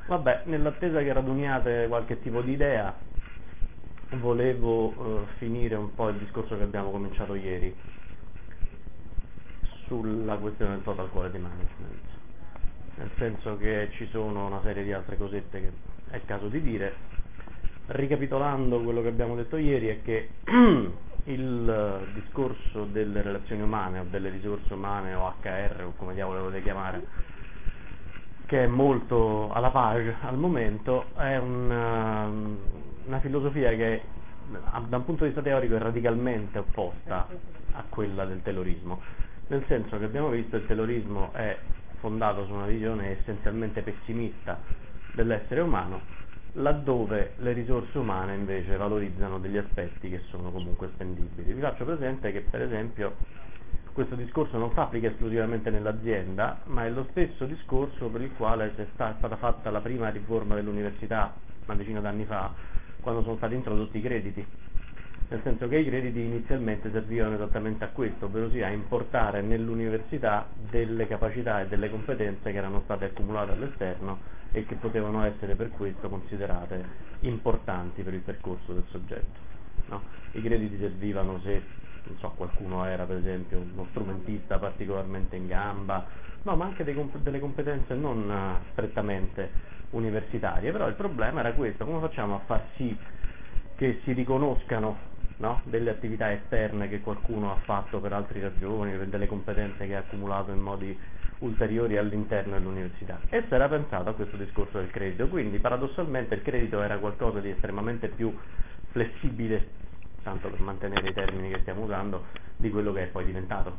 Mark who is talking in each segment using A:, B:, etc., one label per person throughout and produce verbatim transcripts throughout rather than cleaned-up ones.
A: Vabbè, nell'attesa che raduniate qualche tipo di idea, volevo eh, finire un po' il discorso che abbiamo cominciato ieri sulla questione del total quality management, nel senso che ci sono una serie di altre cosette che è il caso di dire. Ricapitolando quello che abbiamo detto ieri è che il discorso delle relazioni umane o delle risorse umane o H R o come diavolo le volete chiamare, che è molto alla page al momento, è una, una filosofia che da un punto di vista teorico è radicalmente opposta a quella del Taylorismo, nel senso che abbiamo visto il Taylorismo è fondato su una visione essenzialmente pessimista dell'essere umano, laddove le risorse umane invece valorizzano degli aspetti che sono comunque spendibili. Vi faccio presente che per esempio questo discorso non si applica esclusivamente nell'azienda, ma è lo stesso discorso per il quale è stata fatta la prima riforma dell'università una decina d'anni fa, quando sono stati introdotti i crediti, nel senso che i crediti inizialmente servivano esattamente a questo, ovvero sia a importare nell'università delle capacità e delle competenze che erano state accumulate all'esterno e che potevano essere per questo considerate importanti per il percorso del soggetto, no? I crediti servivano se, non so, qualcuno era per esempio uno strumentista particolarmente in gamba, no, ma anche dei, delle competenze non uh, strettamente universitarie, però il problema era questo: come facciamo a far sì che si riconoscano, no, delle attività esterne che qualcuno ha fatto per altre ragioni, per delle competenze che ha accumulato in modi ulteriori all'interno dell'università? E si era pensato a questo discorso del credito, quindi paradossalmente il credito era qualcosa di estremamente più flessibile, tanto per mantenere i termini che stiamo usando, di quello che è poi diventato.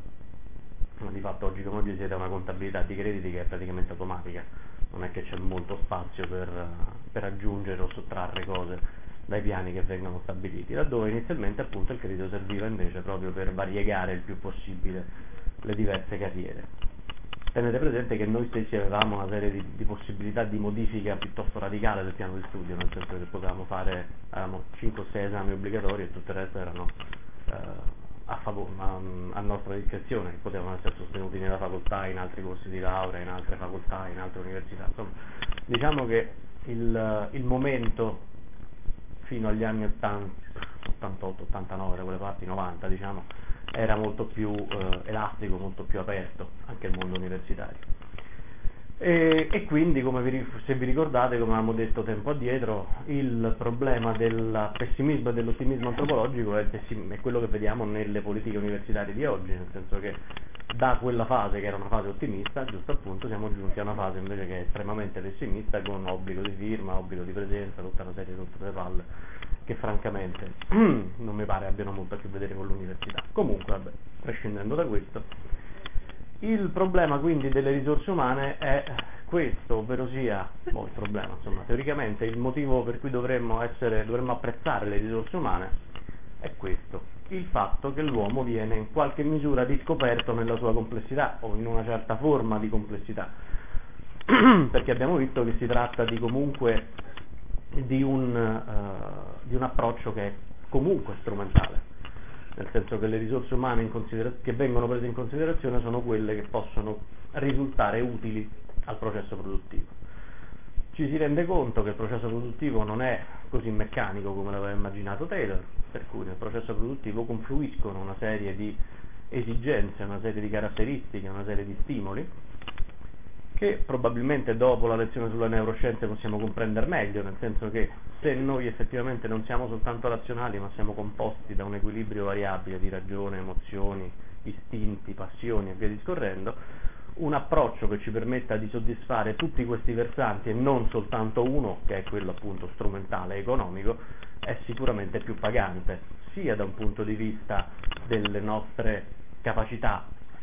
A: Di fatto oggi come oggi siete una contabilità di crediti che è praticamente automatica, non è che c'è molto spazio per, per aggiungere o sottrarre cose dai piani che vengono stabiliti, laddove inizialmente appunto il credito serviva invece proprio per variegare il più possibile le diverse carriere. Tenete presente che noi stessi avevamo una serie di, di possibilità di modifica piuttosto radicale del piano di studio, nel senso che potevamo fare, avevamo cinque o sei esami obbligatori e tutto il resto erano eh, a, favore, a, a nostra discrezione, che potevano essere sostenuti nella facoltà, in altri corsi di laurea, in altre facoltà, in altre università. Insomma, diciamo che il, il momento fino agli anni ottanta, ottantotto, ottantanove, da quelle parti, novanta diciamo, era molto più eh, elastico, molto più aperto anche il mondo universitario. E, e quindi, come vi, se vi ricordate, come avevamo detto tempo addietro, il problema del pessimismo e dell'ottimismo antropologico è, il pessim- è quello che vediamo nelle politiche universitarie di oggi, nel senso che da quella fase che era una fase ottimista, giusto appunto, siamo giunti a una fase invece che è estremamente pessimista, con obbligo di firma, obbligo di presenza, tutta una serie di tutte le palle che francamente non mi pare abbiano molto a che vedere con l'università. Comunque, vabbè, prescindendo da questo, il problema quindi delle risorse umane è questo, ovvero sia, boh, il problema, insomma, teoricamente il motivo per cui dovremmo essere, dovremmo apprezzare le risorse umane è questo: il fatto che l'uomo viene in qualche misura riscoperto nella sua complessità o in una certa forma di complessità, perché abbiamo visto che si tratta di comunque di un, uh, di un approccio che è comunque strumentale, nel senso che le risorse umane in consider- che vengono prese in considerazione sono quelle che possono risultare utili al processo produttivo. Ci si rende conto che il processo produttivo non è così meccanico come l'aveva immaginato Taylor, per cui nel processo produttivo confluiscono una serie di esigenze, una serie di caratteristiche, una serie di stimoli che probabilmente dopo la lezione sulle neuroscienze possiamo comprendere meglio, nel senso che se noi effettivamente non siamo soltanto razionali ma siamo composti da un equilibrio variabile di ragione, emozioni, istinti, passioni e via discorrendo, un approccio che ci permetta di soddisfare tutti questi versanti e non soltanto uno, che è quello appunto strumentale e economico, è sicuramente più pagante, sia da un punto di vista delle nostre capacità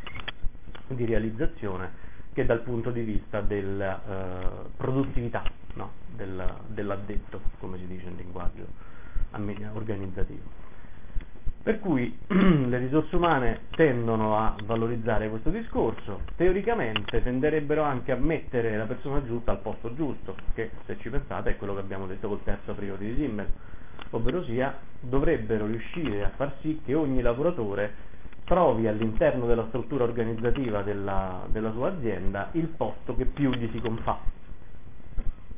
A: di realizzazione che dal punto di vista della uh, produttività, no? del, dell'addetto, come si dice in linguaggio organizzativo. Per cui le risorse umane tendono a valorizzare questo discorso, teoricamente tenderebbero anche a mettere la persona giusta al posto giusto, che se ci pensate è quello che abbiamo detto col terzo a priori di Simmel, ovvero sia dovrebbero riuscire a far sì che ogni lavoratore trovi all'interno della struttura organizzativa della, della sua azienda il posto che più gli si confà.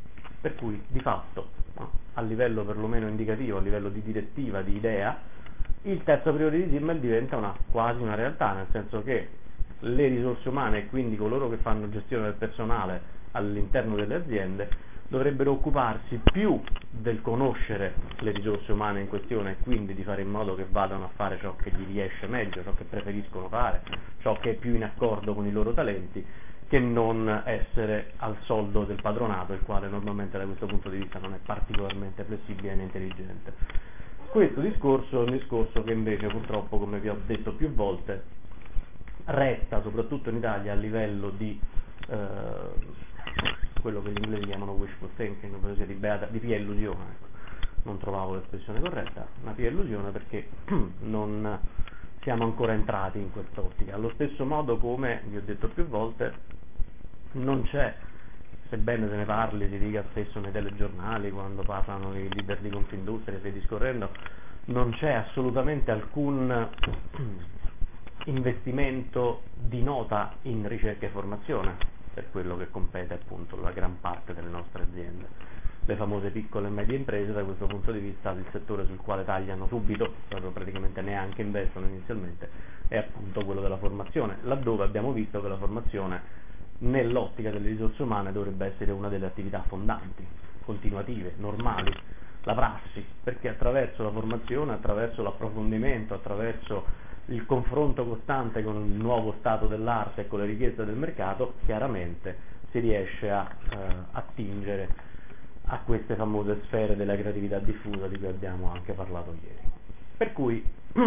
A: per cui di fatto, no, a livello perlomeno indicativo, a livello di direttiva, di idea, il terzo a priori di Simmel diventa una, quasi una realtà, nel senso che le risorse umane e quindi coloro che fanno gestione del personale all'interno delle aziende dovrebbero occuparsi più del conoscere le risorse umane in questione e quindi di fare in modo che vadano a fare ciò che gli riesce meglio, ciò che preferiscono fare, ciò che è più in accordo con i loro talenti, che non essere al soldo del padronato, il quale normalmente da questo punto di vista non è particolarmente flessibile né intelligente. Questo discorso è un discorso che invece purtroppo, come vi ho detto più volte, resta soprattutto in Italia a livello di eh, quello che gli inglesi chiamano wishful thinking, ovvero sia di, beata, di pia illusione, ecco. Non trovavo l'espressione corretta, una pia illusione perché non siamo ancora entrati in quest'ottica. Allo stesso modo, come vi ho detto più volte, non c'è, sebbene se ne parli, si dica spesso nei telegiornali, quando parlano i leader di Confindustria e via discorrendo, non c'è assolutamente alcun investimento di nota in ricerca e formazione per quello che compete appunto la gran parte delle nostre aziende. Le famose piccole e medie imprese, da questo punto di vista, il settore sul quale tagliano subito, proprio praticamente neanche investono inizialmente, è appunto quello della formazione, laddove abbiamo visto che la formazione nell'ottica delle risorse umane dovrebbe essere una delle attività fondanti, continuative, normali, la prassi, perché attraverso la formazione, attraverso l'approfondimento, attraverso il confronto costante con il nuovo stato dell'arte e con le richieste del mercato, chiaramente si riesce a eh, attingere a queste famose sfere della creatività diffusa di cui abbiamo anche parlato ieri. Per cui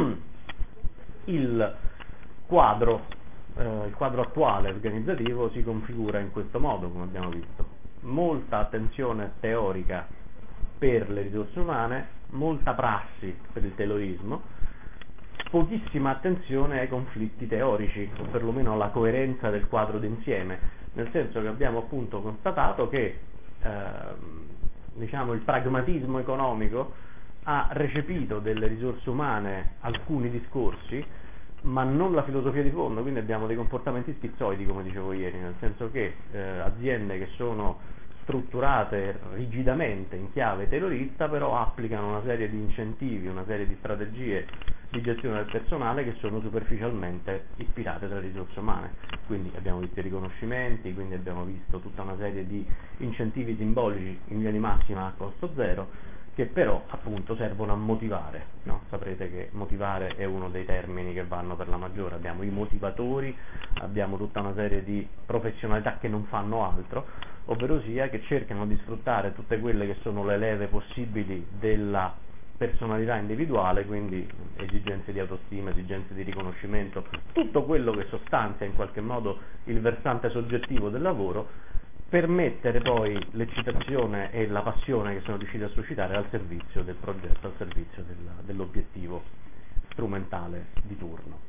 A: il quadro, eh, il quadro attuale organizzativo si configura in questo modo, come abbiamo visto. Molta attenzione teorica per le risorse umane, molta prassi per il taylorismo, pochissima attenzione ai conflitti teorici, o perlomeno alla coerenza del quadro d'insieme, nel senso che abbiamo appunto constatato che eh, diciamo, il pragmatismo economico ha recepito delle risorse umane alcuni discorsi, ma non la filosofia di fondo, quindi abbiamo dei comportamenti schizzoidi, come dicevo ieri, nel senso che eh, aziende che sono strutturate rigidamente in chiave taylorista, però applicano una serie di incentivi, una serie di strategie di gestione del personale che sono superficialmente ispirate dalle risorse umane. Quindi abbiamo visto i riconoscimenti, quindi abbiamo visto tutta una serie di incentivi simbolici in via di massima a costo zero, che però appunto servono a motivare, no? Saprete che motivare è uno dei termini che vanno per la maggiore, abbiamo i motivatori, abbiamo tutta una serie di professionalità che non fanno altro, ovvero sia che cercano di sfruttare tutte quelle che sono le leve possibili della personalità individuale, quindi esigenze di autostima, esigenze di riconoscimento, tutto quello che sostanzia in qualche modo il versante soggettivo del lavoro, per mettere poi l'eccitazione e la passione che sono riusciti a suscitare al servizio del progetto, al servizio del, dell'obiettivo strumentale di turno.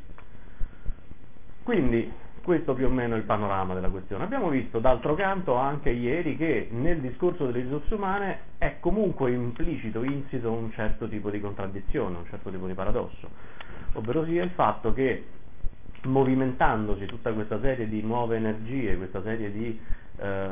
A: Quindi questo più o meno è il panorama della questione. Abbiamo visto d'altro canto anche ieri che nel discorso delle risorse umane è comunque implicito, insito un certo tipo di contraddizione, un certo tipo di paradosso, ovvero sia il fatto che movimentandosi tutta questa serie di nuove energie, questa serie di eh,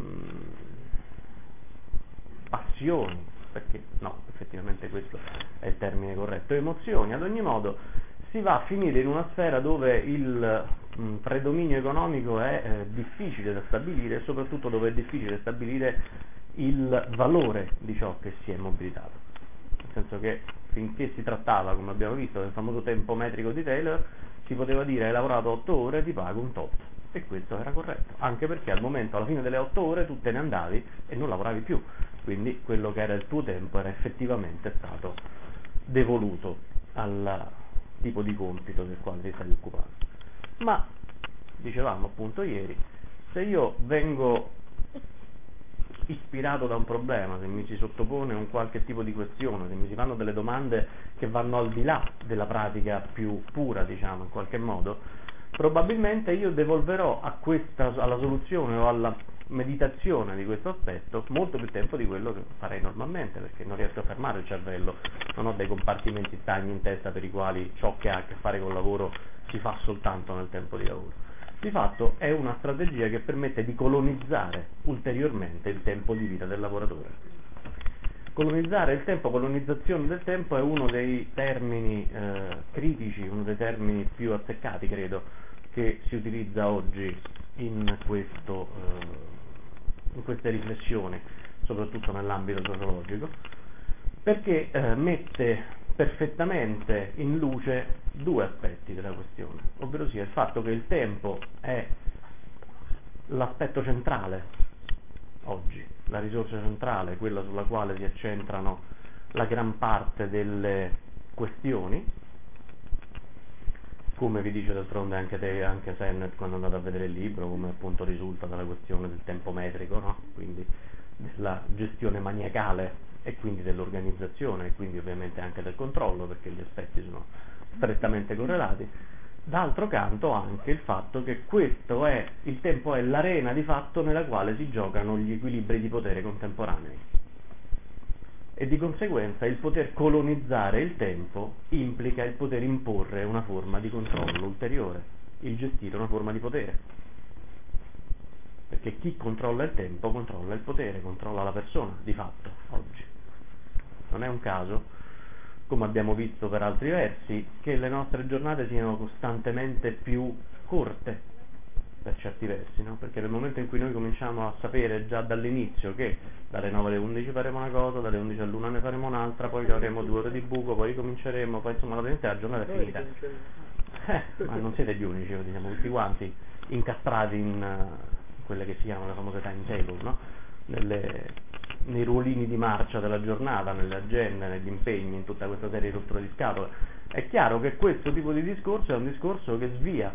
A: passioni, perché no, effettivamente questo è il termine corretto, emozioni, ad ogni modo si va a finire in una sfera dove il mh, predominio economico è eh, difficile da stabilire e soprattutto dove è difficile stabilire il valore di ciò che si è mobilitato, nel senso che finché si trattava, come abbiamo visto, del famoso tempo metrico di Taylor, si poteva dire hai lavorato otto ore, ti pago un tot, e questo era corretto, anche perché al momento, alla fine delle otto ore, tu te ne andavi e non lavoravi più, quindi quello che era il tuo tempo era effettivamente stato devoluto al tipo di compito del quale ti stai occupando. Ma, dicevamo appunto ieri, se io vengo ispirato da un problema, se mi si sottopone un qualche tipo di questione, se mi si fanno delle domande che vanno al di là della pratica più pura, diciamo, in qualche modo, probabilmente io devolverò a questa, alla soluzione o alla meditazione di questo aspetto molto più tempo di quello che farei normalmente, perché non riesco a fermare il cervello, non ho dei compartimenti stagni in testa per i quali ciò che ha a che fare col lavoro si fa soltanto nel tempo di lavoro. di fatto è una strategia che permette di colonizzare ulteriormente il tempo di vita del lavoratore. Colonizzare il tempo, colonizzazione del tempo è uno dei termini eh, critici, uno dei termini più azzeccati, credo, che si utilizza oggi in, questo, eh, in queste riflessioni, soprattutto nell'ambito sociologico, perché eh, mette perfettamente in luce due aspetti della questione, ovvero sia il fatto che il tempo è l'aspetto centrale oggi, la risorsa centrale, quella sulla quale si accentrano la gran parte delle questioni, come vi dice d'altronde anche, te, anche Sennett quando andate a vedere il libro, come appunto risulta dalla questione del tempo metrico, no? Quindi della gestione maniacale e quindi dell'organizzazione e quindi ovviamente anche del controllo, perché gli aspetti sono strettamente correlati. D'altro canto anche il fatto che questo è, il tempo è l'arena di fatto nella quale si giocano gli equilibri di potere contemporanei e di conseguenza il poter colonizzare il tempo implica il poter imporre una forma di controllo ulteriore, il gestire una forma di potere, perché chi controlla il tempo controlla il potere, controlla la persona di fatto oggi. Non è un caso, come abbiamo visto per altri versi, che le nostre giornate siano costantemente più corte per certi versi, no? Perché nel momento in cui noi cominciamo a sapere già dall'inizio che dalle nove alle undici faremo una cosa, dalle undici all'una ne faremo un'altra, poi avremo due ore di buco, poi ricominceremo, poi insomma la giornata è finita. Eh, ma non siete gli unici, diciamo, tutti quanti incastrati in uh, quelle che si chiamano le famose timetable, no? Nelle, nei ruolini di marcia della giornata, nelle agende, negli impegni, in tutta questa serie di rotture di scatole. È chiaro che questo tipo di discorso è un discorso che svia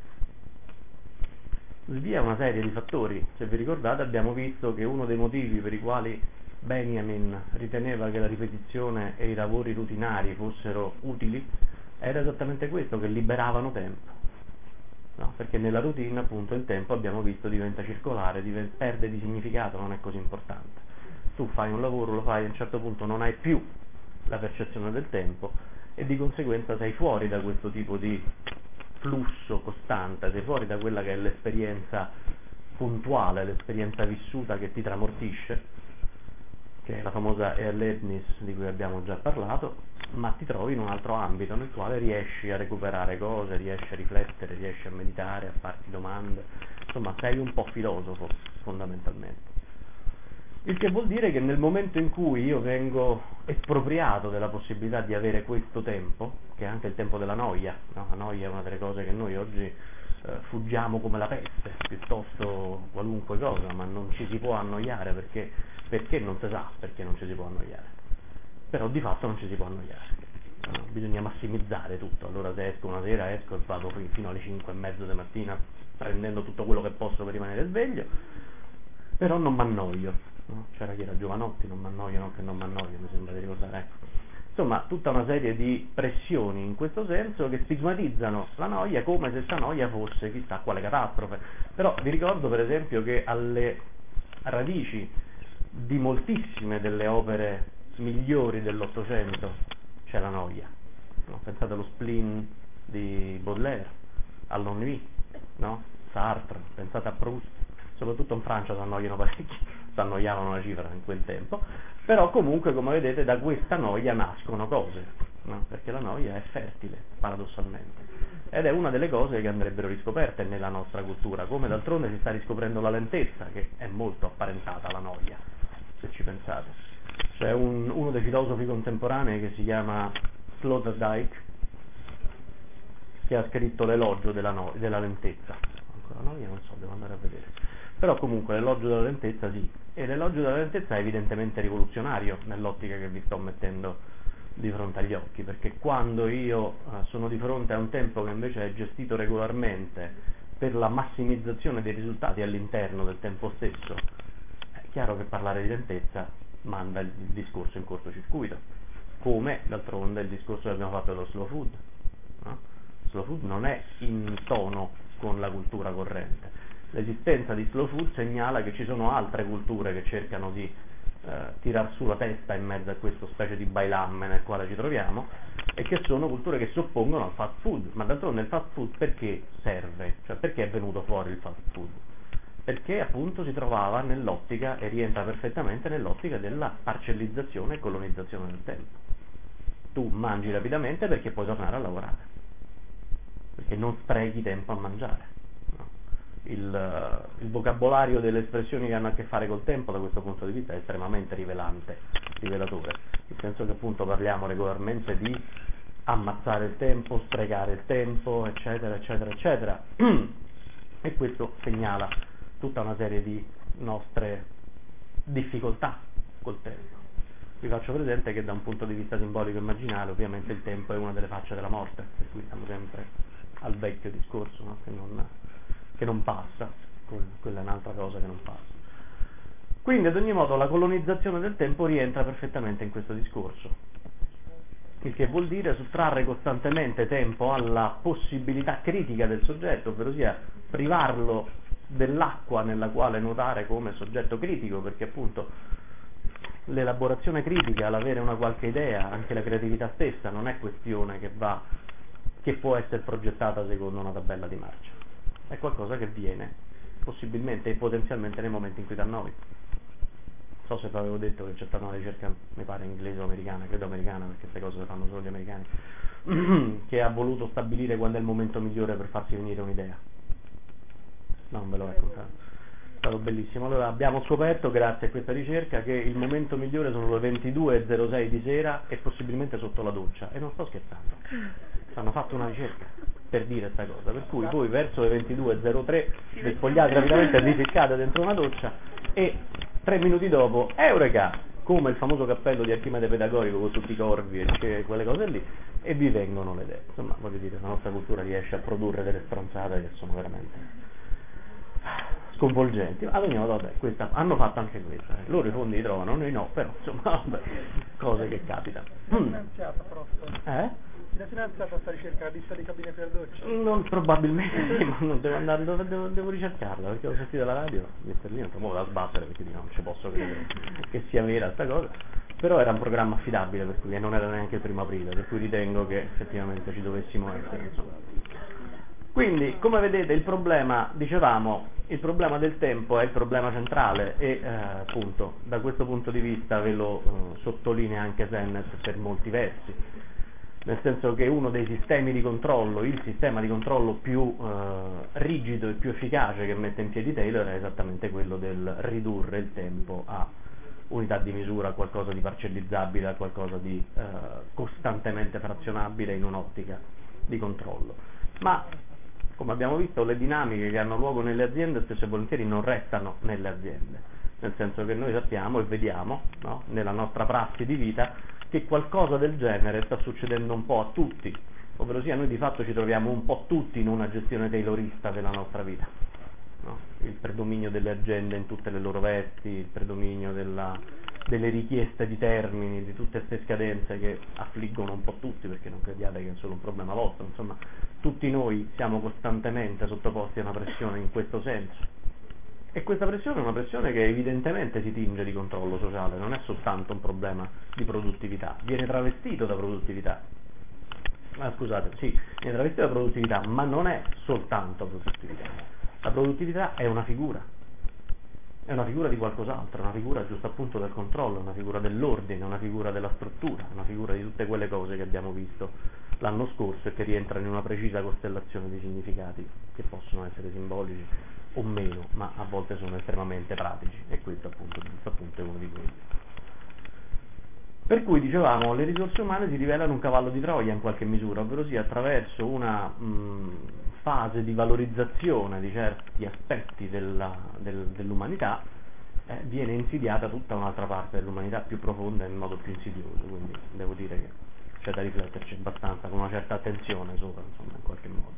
A: svia una serie di fattori. Se vi ricordate abbiamo visto che uno dei motivi per i quali Benjamin riteneva che la ripetizione e i lavori rutinari fossero utili era esattamente questo, che liberavano tempo, no? Perché nella routine appunto il tempo, abbiamo visto, diventa circolare, diventa, perde di significato, non è così importante. Tu fai un lavoro, lo fai, a un certo punto non hai più la percezione del tempo e di conseguenza sei fuori da questo tipo di flusso costante, sei fuori da quella che è l'esperienza puntuale, l'esperienza vissuta che ti tramortisce, che è la famosa alertness di cui abbiamo già parlato, ma ti trovi in un altro ambito nel quale riesci a recuperare cose, riesci a riflettere, riesci a meditare, a farti domande, insomma sei un po' filosofo fondamentalmente. Il che vuol dire che nel momento in cui io vengo espropriato della possibilità di avere questo tempo, che è anche il tempo della noia, no? La noia è una delle cose che noi oggi eh, fuggiamo come la peste, piuttosto qualunque cosa, ma non ci si può annoiare perché, perché non si sa perché non ci si può annoiare, però di fatto non ci si può annoiare, no? Bisogna massimizzare tutto. Allora se esco una sera esco e vado fino alle cinque e mezzo di mattina prendendo tutto quello che posso per rimanere sveglio, però non mi annoio. No? C'era chi era Giovanotti, non mi annoio, no? Che non mi annoio, mi sembra di ricordare, ecco. Insomma, tutta una serie di pressioni in questo senso che stigmatizzano la noia come se sta noia fosse chissà quale catastrofe. Però vi ricordo per esempio che alle radici di moltissime delle opere migliori dell'Ottocento c'è la noia, no? Pensate allo spleen di Baudelaire, all'ennui, no? Sartre, pensate a Proust, soprattutto in Francia si annoiano parecchi, si annoiavano una cifra in quel tempo, però comunque come vedete da questa noia nascono cose, no? Perché la noia è fertile paradossalmente ed è una delle cose che andrebbero riscoperte nella nostra cultura, come d'altronde si sta riscoprendo la lentezza, che è molto apparentata alla noia, se ci pensate. C'è un, uno dei filosofi contemporanei che si chiama Sloterdijk, che ha scritto l'elogio della, no- della lentezza. Ancora noia? Non so, devo andare a vedere. Però comunque l'elogio della lentezza sì, e l'elogio della lentezza è evidentemente rivoluzionario nell'ottica che vi sto mettendo di fronte agli occhi, perché quando io eh, sono di fronte a un tempo che invece è gestito regolarmente per la massimizzazione dei risultati all'interno del tempo stesso, è chiaro che parlare di lentezza manda il, il discorso in cortocircuito, come d'altronde il discorso che abbiamo fatto dello slow food, no? Slow food non è in tono con la cultura corrente. L'esistenza di slow food segnala che ci sono altre culture che cercano di eh, eh, tirar su la testa in mezzo a questo specie di bailamme nel quale ci troviamo, e che sono culture che si oppongono al fast food. Ma d'altronde il fast food perché serve? Cioè perché è venuto fuori il fast food? Perché appunto si trovava nell'ottica e rientra perfettamente nell'ottica della parcellizzazione e colonizzazione del tempo. Tu mangi rapidamente perché puoi tornare a lavorare, perché non sprechi tempo a mangiare. No? Il, il vocabolario delle espressioni che hanno a che fare col tempo da questo punto di vista è estremamente rivelante, rivelatore, nel senso che appunto parliamo regolarmente di ammazzare il tempo, sprecare il tempo, eccetera, eccetera, eccetera, e questo segnala tutta una serie di nostre difficoltà col tempo. Vi faccio presente che da un punto di vista simbolico e immaginale ovviamente il tempo è una delle facce della morte, per cui siamo sempre al vecchio discorso, no? che, non, che non passa, quella è un'altra cosa che non passa. Quindi ad ogni modo la colonizzazione del tempo rientra perfettamente in questo discorso, il che vuol dire sottrarre costantemente tempo alla possibilità critica del soggetto, ovvero sia privarlo dell'acqua nella quale nuotare come soggetto critico, perché appunto l'elaborazione critica, l'avere una qualche idea, anche la creatività stessa non è questione che va, che può essere progettata secondo una tabella di marcia, è qualcosa che viene possibilmente e potenzialmente nei momenti in cui ti annoi. Non so se vi avevo detto che c'è stata una ricerca, mi pare inglese o americana, credo americana perché queste cose le fanno solo gli americani, che ha voluto stabilire quando è il momento migliore per farsi venire un'idea. No, non ve l'ho raccontato. È stato bellissimo. Allora abbiamo scoperto, grazie a questa ricerca, che il momento migliore sono le ventidue e zero sei di sera e possibilmente sotto la doccia, e non sto scherzando, hanno fatto una ricerca per dire questa cosa, per cui voi verso le ventidue e zero tre vi spogliate rapidamente e vi ficcate dentro una doccia e tre minuti dopo, eureka, come il famoso cappello di Archimede pedagogico con tutti i corvi e quelle cose lì, e vi vengono le idee. Insomma, voglio dire, la nostra cultura riesce a produrre delle stronzate che sono veramente sconvolgenti. Ad ogni modo, vabbè, questa, hanno fatto anche questa, eh. Loro i fondi li trovano, noi no, però insomma, vabbè, cose che capitano.
B: Finanziata, prof.
A: Eh?
B: Chi l'ha finanziata questa ricerca? La lista di cabine per doccia?
A: Non, probabilmente sì, ma non devo andare, devo, devo, devo ricercarla, perché ho sentito la radio, mister Lino, mo da sbattere perché dico, non ci posso credere che sia vera sta cosa, però era un programma affidabile, per cui non era neanche il primo aprile, per cui ritengo che effettivamente ci dovessimo essere, insomma. Quindi, come vedete, il problema, dicevamo, il problema del tempo è il problema centrale e eh, appunto da questo punto di vista ve lo eh, sottolinea anche Sennett per molti versi, nel senso che uno dei sistemi di controllo, il sistema di controllo più eh, rigido e più efficace che mette in piedi Taylor è esattamente quello del ridurre il tempo a unità di misura, a qualcosa di parcellizzabile, a qualcosa di eh, costantemente frazionabile in un'ottica di controllo. Ma come abbiamo visto, le dinamiche che hanno luogo nelle aziende spesso e volentieri non restano nelle aziende, nel senso che noi sappiamo e vediamo, no, nella nostra prassi di vita, che qualcosa del genere sta succedendo un po' a tutti, ovvero sia noi di fatto ci troviamo un po' tutti in una gestione taylorista della nostra vita, no? Il predominio delle agende in tutte le loro vesti, il predominio della, delle richieste di termini, di tutte queste scadenze che affliggono un po' tutti, perché non crediate che è solo un problema vostro, insomma tutti noi siamo costantemente sottoposti a una pressione in questo senso, e questa pressione è una pressione che evidentemente si tinge di controllo sociale, non è soltanto un problema di produttività, viene travestito da produttività, ah, scusate, sì, viene travestito da produttività, ma non è soltanto produttività, la produttività è una figura, è una figura di qualcos'altro, è una figura giusto appunto del controllo, una figura dell'ordine, una figura della struttura, una figura di tutte quelle cose che abbiamo visto l'anno scorso e che rientrano in una precisa costellazione di significati che possono essere simbolici o meno, ma a volte sono estremamente pratici, e questo appunto, questo appunto è uno di quelli. Per cui dicevamo, le risorse umane si rivelano un cavallo di Troia in qualche misura, ovvero sia attraverso una mh, fase di valorizzazione di certi aspetti della, del, dell'umanità eh, viene insidiata tutta un'altra parte dell'umanità più profonda e in modo più insidioso, quindi devo dire che c'è da rifletterci abbastanza, con una certa attenzione sopra, insomma, in qualche modo.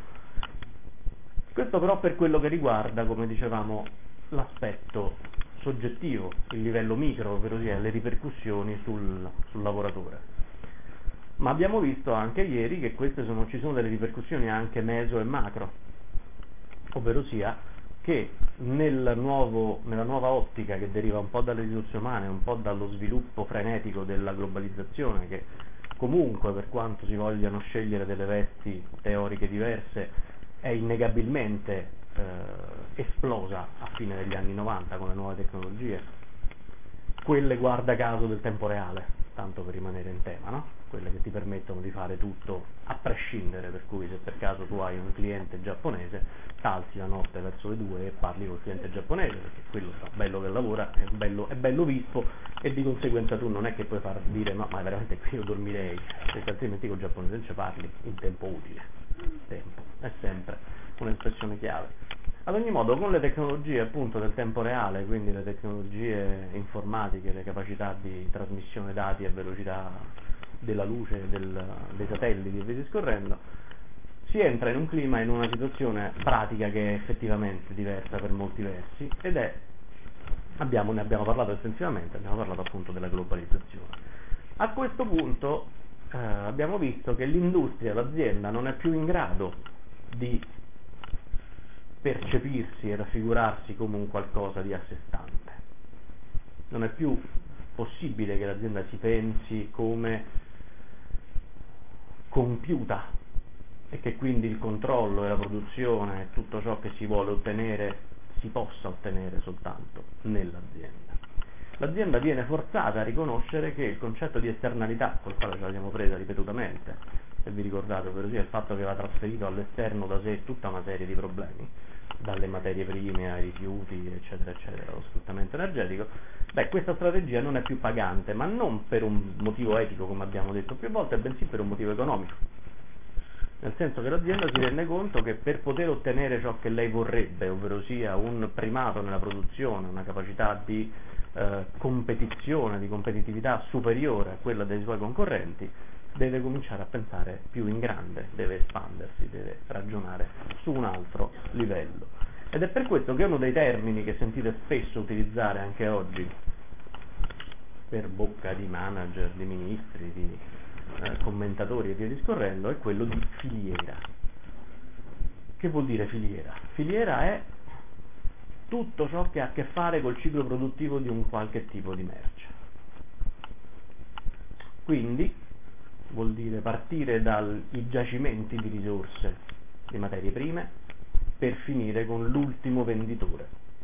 A: Questo però per quello che riguarda, come dicevamo, l'aspetto soggettivo, il livello micro, ovvero sia le ripercussioni sul, sul lavoratore. Ma abbiamo visto anche ieri che queste sono, ci sono delle ripercussioni anche meso e macro, ovvero sia che nel nuovo, nella nuova ottica che deriva un po' dalle risorse umane, un po' dallo sviluppo frenetico della globalizzazione, che comunque, per quanto si vogliano scegliere delle vesti teoriche diverse, è innegabilmente eh, esplosa a fine degli anni novanta con le nuove tecnologie, quelle guarda caso del tempo reale, tanto per rimanere in tema, no? Quelle che ti permettono di fare tutto a prescindere, per cui se per caso tu hai un cliente giapponese, t'alzi la notte verso le due e parli col cliente giapponese, perché quello sta bello che lavora, è bello, è bello vispo, e di conseguenza tu non è che puoi far dire ma, ma veramente qui io dormirei, perché altrimenti col giapponese non ci parli in tempo utile. Tempo è sempre un'espressione chiave. Ad ogni modo, con le tecnologie appunto del tempo reale, quindi le tecnologie informatiche, le capacità di trasmissione dati a velocità della luce, del, dei satelliti e via discorrendo, si entra in un clima, in una situazione pratica che è effettivamente diversa per molti versi, ed è, abbiamo, ne abbiamo parlato estensivamente, abbiamo parlato appunto della globalizzazione. A questo punto eh, abbiamo visto che l'industria, l'azienda, non è più in grado di percepirsi e raffigurarsi come un qualcosa di a sé stante. Non è più possibile che l'azienda si pensi come compiuta e che quindi il controllo e la produzione e tutto ciò che si vuole ottenere si possa ottenere soltanto nell'azienda. L'azienda viene forzata a riconoscere che il concetto di esternalità, col quale ce la siamo presa ripetutamente, se vi ricordate, ovvero sia il fatto che va trasferito all'esterno da sé tutta una serie di problemi, dalle materie prime ai rifiuti, eccetera, eccetera, allo sfruttamento energetico, beh, questa strategia non è più pagante, ma non per un motivo etico, come abbiamo detto più volte, bensì per un motivo economico. Nel senso che l'azienda si rende conto che per poter ottenere ciò che lei vorrebbe, ovvero sia un primato nella produzione, una capacità di eh, competizione, di competitività superiore a quella dei suoi concorrenti, deve cominciare a pensare più in grande, deve espandersi, deve ragionare su un altro livello. Ed è per questo che uno dei termini che sentite spesso utilizzare anche oggi per bocca di manager, di ministri, di eh, commentatori e via discorrendo, è quello di filiera. Che vuol dire filiera? Filiera è tutto ciò che ha a che fare col ciclo produttivo di un qualche tipo di merce. Quindi vuol dire partire dai giacimenti di risorse, di materie prime, per finire con l'ultimo venditore.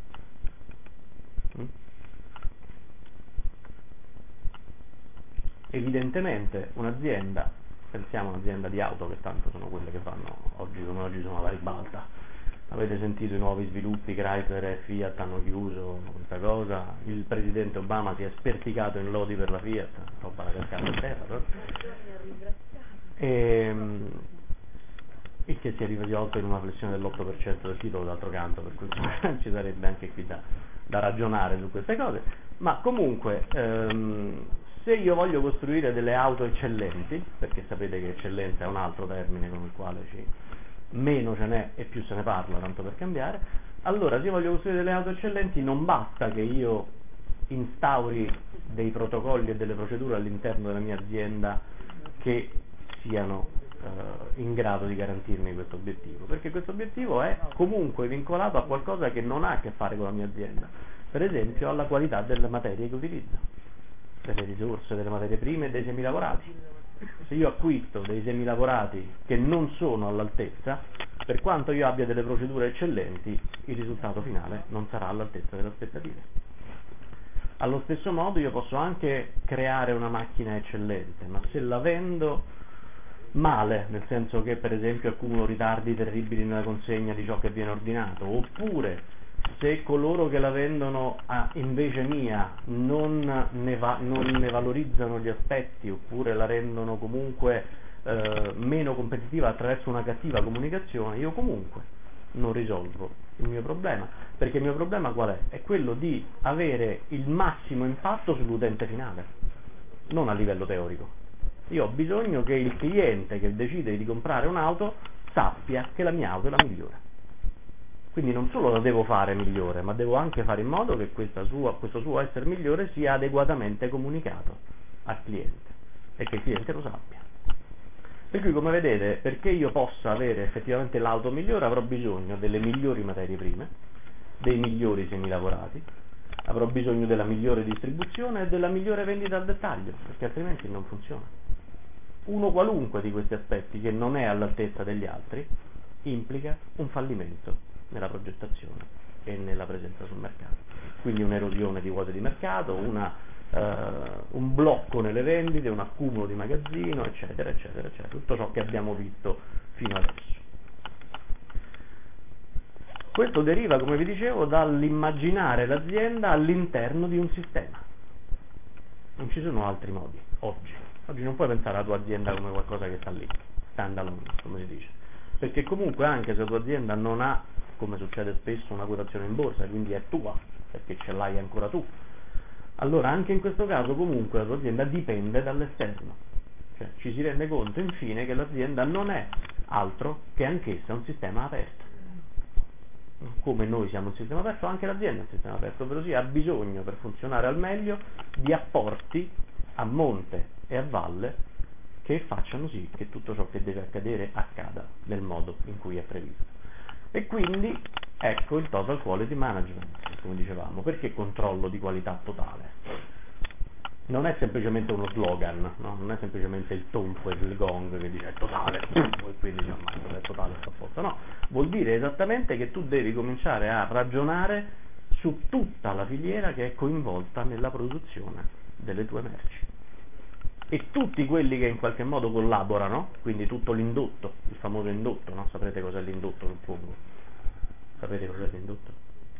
A: Mm? Evidentemente un'azienda, pensiamo a un'azienda di auto, che tanto sono quelle che fanno oggi come oggi sono alla ribalta. Avete sentito i nuovi sviluppi, Chrysler e Fiat hanno chiuso questa cosa, il presidente Obama si è sperticato in lodi per la Fiat, roba da cascata a terra, però. E, il che si è risolto in una flessione dell'otto per cento del titolo, d'altro canto, per cui ci sarebbe anche qui da, da ragionare su queste cose, ma comunque ehm, se io voglio costruire delle auto eccellenti, perché sapete che eccellenza è un altro termine con il quale ci meno ce n'è e più se ne parla, tanto per cambiare, allora se io voglio costruire delle auto eccellenti non basta che io instauri dei protocolli e delle procedure all'interno della mia azienda che siano eh, in grado di garantirmi questo obiettivo, perché questo obiettivo è comunque vincolato a qualcosa che non ha a che fare con la mia azienda, per esempio alla qualità delle materie che utilizzo, delle risorse, delle materie prime e dei semilavorati. Se io acquisto dei semilavorati che non sono all'altezza, per quanto io abbia delle procedure eccellenti, il risultato finale non sarà all'altezza delle aspettative. Allo stesso modo io posso anche creare una macchina eccellente, ma se la vendo male, nel senso che per esempio accumulo ritardi terribili nella consegna di ciò che viene ordinato, oppure se coloro che la vendono a invece mia non ne, va, non ne valorizzano gli aspetti, oppure la rendono comunque eh, meno competitiva attraverso una cattiva comunicazione, io comunque non risolvo il mio problema, perché il mio problema qual è? È quello di avere il massimo impatto sull'utente finale, non a livello teorico. Io ho bisogno che il cliente che decide di comprare un'auto sappia che la mia auto è la migliore. Quindi non solo la devo fare migliore, ma devo anche fare in modo che questa sua, questo suo essere migliore sia adeguatamente comunicato al cliente e che il cliente lo sappia. Per cui, come vedete, perché io possa avere effettivamente l'auto migliore avrò bisogno delle migliori materie prime, dei migliori semilavorati, avrò bisogno della migliore distribuzione e della migliore vendita al dettaglio, perché altrimenti non funziona. Uno qualunque di questi aspetti che non è all'altezza degli altri implica un fallimento nella progettazione e nella presenza sul mercato. Quindi un'erosione di quote di mercato, una, eh, un blocco nelle vendite, un accumulo di magazzino, eccetera, eccetera, eccetera. Tutto ciò che abbiamo visto fino adesso. Questo deriva, come vi dicevo, dall'immaginare l'azienda all'interno di un sistema. Non ci sono altri modi, oggi. Oggi non puoi pensare alla tua azienda come qualcosa che sta lì, stand alone, come si dice. Perché comunque anche se la tua azienda non ha, come succede spesso, una quotazione in borsa, quindi è tua, perché ce l'hai ancora tu, allora anche in questo caso comunque la tua azienda dipende dall'esterno. Cioè ci si rende conto infine che l'azienda non è altro che anch'essa un sistema aperto. Come noi siamo un sistema aperto, anche l'azienda è un sistema aperto, ovvero sia ha bisogno per funzionare al meglio di apporti a monte e a valle che facciano sì che tutto ciò che deve accadere accada nel modo in cui è previsto. E quindi ecco il total quality management, come dicevamo. Perché controllo di qualità totale? Non è semplicemente uno slogan, no? Non è semplicemente il tonfo e il gong che dice è totale, e quindi diciamo, è totale, sta a posto. No, vuol dire esattamente che tu devi cominciare a ragionare su tutta la filiera che è coinvolta nella produzione delle tue merci. E tutti quelli che in qualche modo collaborano, quindi tutto l'indotto, il famoso indotto, no? Saprete cos'è l'indotto, suppongo. Sapete cos'è l'indotto?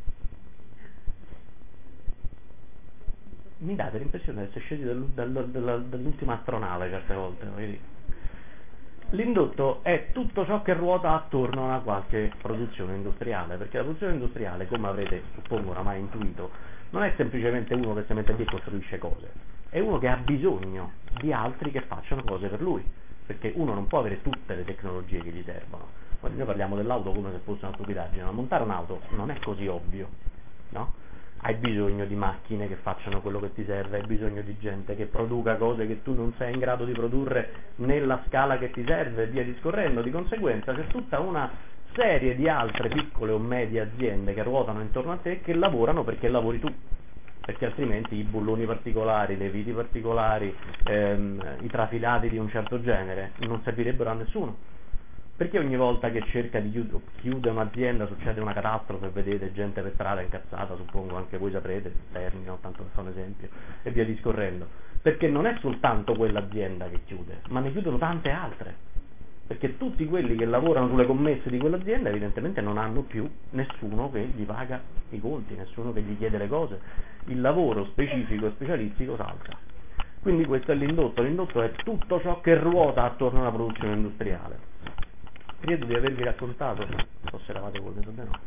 A: Mi date l'impressione di essere scesi dal, dal, dal, dall'ultima astronave certe volte, vedi? L'indotto è tutto ciò che ruota attorno a una qualche produzione industriale, perché la produzione industriale, come avrete suppongo oramai intuito, non è semplicemente uno che si mette lì e costruisce cose, è uno che ha bisogno di altri che facciano cose per lui, perché uno non può avere tutte le tecnologie che gli servono. Poi noi parliamo dell'auto come se fosse una stupidaggine, ma montare un'auto non è così ovvio, no? Hai bisogno di macchine che facciano quello che ti serve, hai bisogno di gente che produca cose che tu non sei in grado di produrre nella scala che ti serve e via discorrendo. Di conseguenza c'è tutta una serie di altre piccole o medie aziende che ruotano intorno a te e che lavorano perché lavori tu, perché altrimenti i bulloni particolari, le viti particolari, ehm, i trafilati di un certo genere non servirebbero a nessuno. Perché ogni volta che cerca di chiudere un'azienda succede una catastrofe, vedete gente per strada incazzata, suppongo anche voi saprete, Termino, tanto per fare un esempio, e via discorrendo? Perché non è soltanto quell'azienda che chiude, ma ne chiudono tante altre, perché tutti quelli che lavorano sulle commesse di quell'azienda evidentemente non hanno più nessuno che gli paga i conti, nessuno che gli chiede le cose, il lavoro specifico e specialistico salta. Quindi questo è l'indotto, l'indotto è tutto ciò che ruota attorno alla produzione industriale. Credo di avervi raccontato, forse eravate voi, no?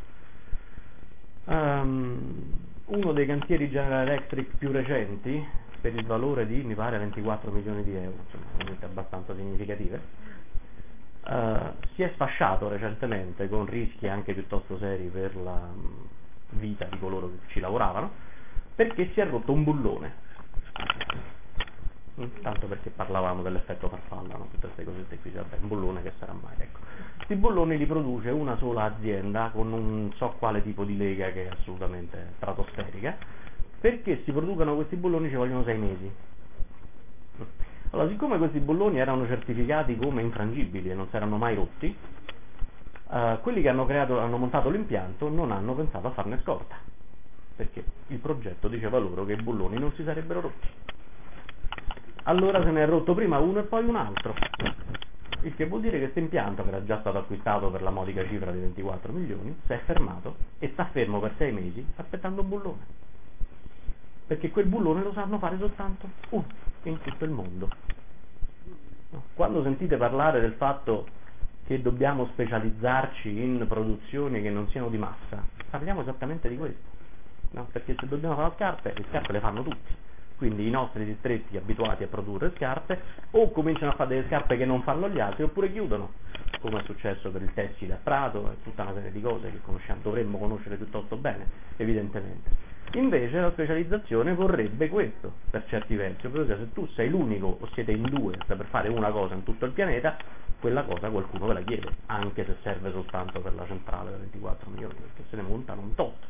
A: Um, uno dei cantieri General Electric più recenti, per il valore di, mi pare, ventiquattro milioni di euro, insomma, comunque abbastanza significative, uh, si è sfasciato recentemente con rischi anche piuttosto seri per la vita di coloro che ci lavoravano, perché si è rotto un bullone. Tanto perché parlavamo dell'effetto farfalla, no? Tutte queste cosette qui, vabbè, un bullone che sarà mai, ecco. Questi bulloni li produce una sola azienda con un so quale tipo di lega che è assolutamente stratosferica. Perché si producano questi bulloni ci vogliono sei mesi. Allora, siccome questi bulloni erano certificati come infrangibili e non si erano mai rotti, eh, quelli che hanno creato, hanno montato l'impianto non hanno pensato a farne scorta, perché il progetto diceva loro che i bulloni non si sarebbero rotti. Allora se ne è rotto prima uno e poi un altro, il che vuol dire che questo impianto, che era già stato acquistato per la modica cifra di ventiquattro milioni, si è fermato e sta fermo per sei mesi aspettando un bullone, perché quel bullone lo sanno fare soltanto uno in tutto il mondo. Quando sentite parlare del fatto che dobbiamo specializzarci in produzioni che non siano di massa, parliamo esattamente di questo, no? Perché se dobbiamo fare scarpe, le scarpe le fanno tutti. Quindi i nostri distretti abituati a produrre scarpe o cominciano a fare delle scarpe che non fanno gli altri oppure chiudono, come è successo per il tessile a Prato e tutta una serie di cose che conosciamo, dovremmo conoscere piuttosto bene, evidentemente. Invece la specializzazione vorrebbe questo, per certi versi, ovvero se tu sei l'unico o siete in due a saper fare una cosa in tutto il pianeta, quella cosa qualcuno ve la chiede, anche se serve soltanto per la centrale da ventiquattro milioni, perché se ne montano un tot.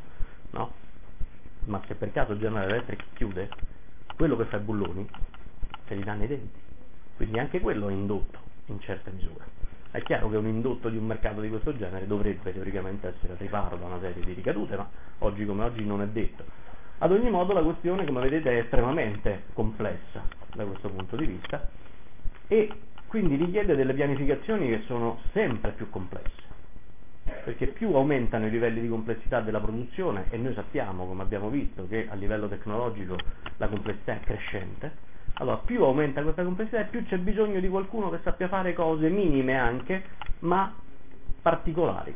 A: no? Ma se per caso General Electric chiude, quello che fa i bulloni se li dà nei denti, quindi anche quello è indotto in certa misura. È chiaro che un indotto di un mercato di questo genere dovrebbe teoricamente essere al riparo da una serie di ricadute, ma oggi come oggi non è detto. Ad ogni modo la questione, come vedete, è estremamente complessa da questo punto di vista e quindi richiede delle pianificazioni che sono sempre più complesse, perché più aumentano i livelli di complessità della produzione, e noi sappiamo, come abbiamo visto, che a livello tecnologico la complessità è crescente, allora più aumenta questa complessità e più c'è bisogno di qualcuno che sappia fare cose minime anche, ma particolari,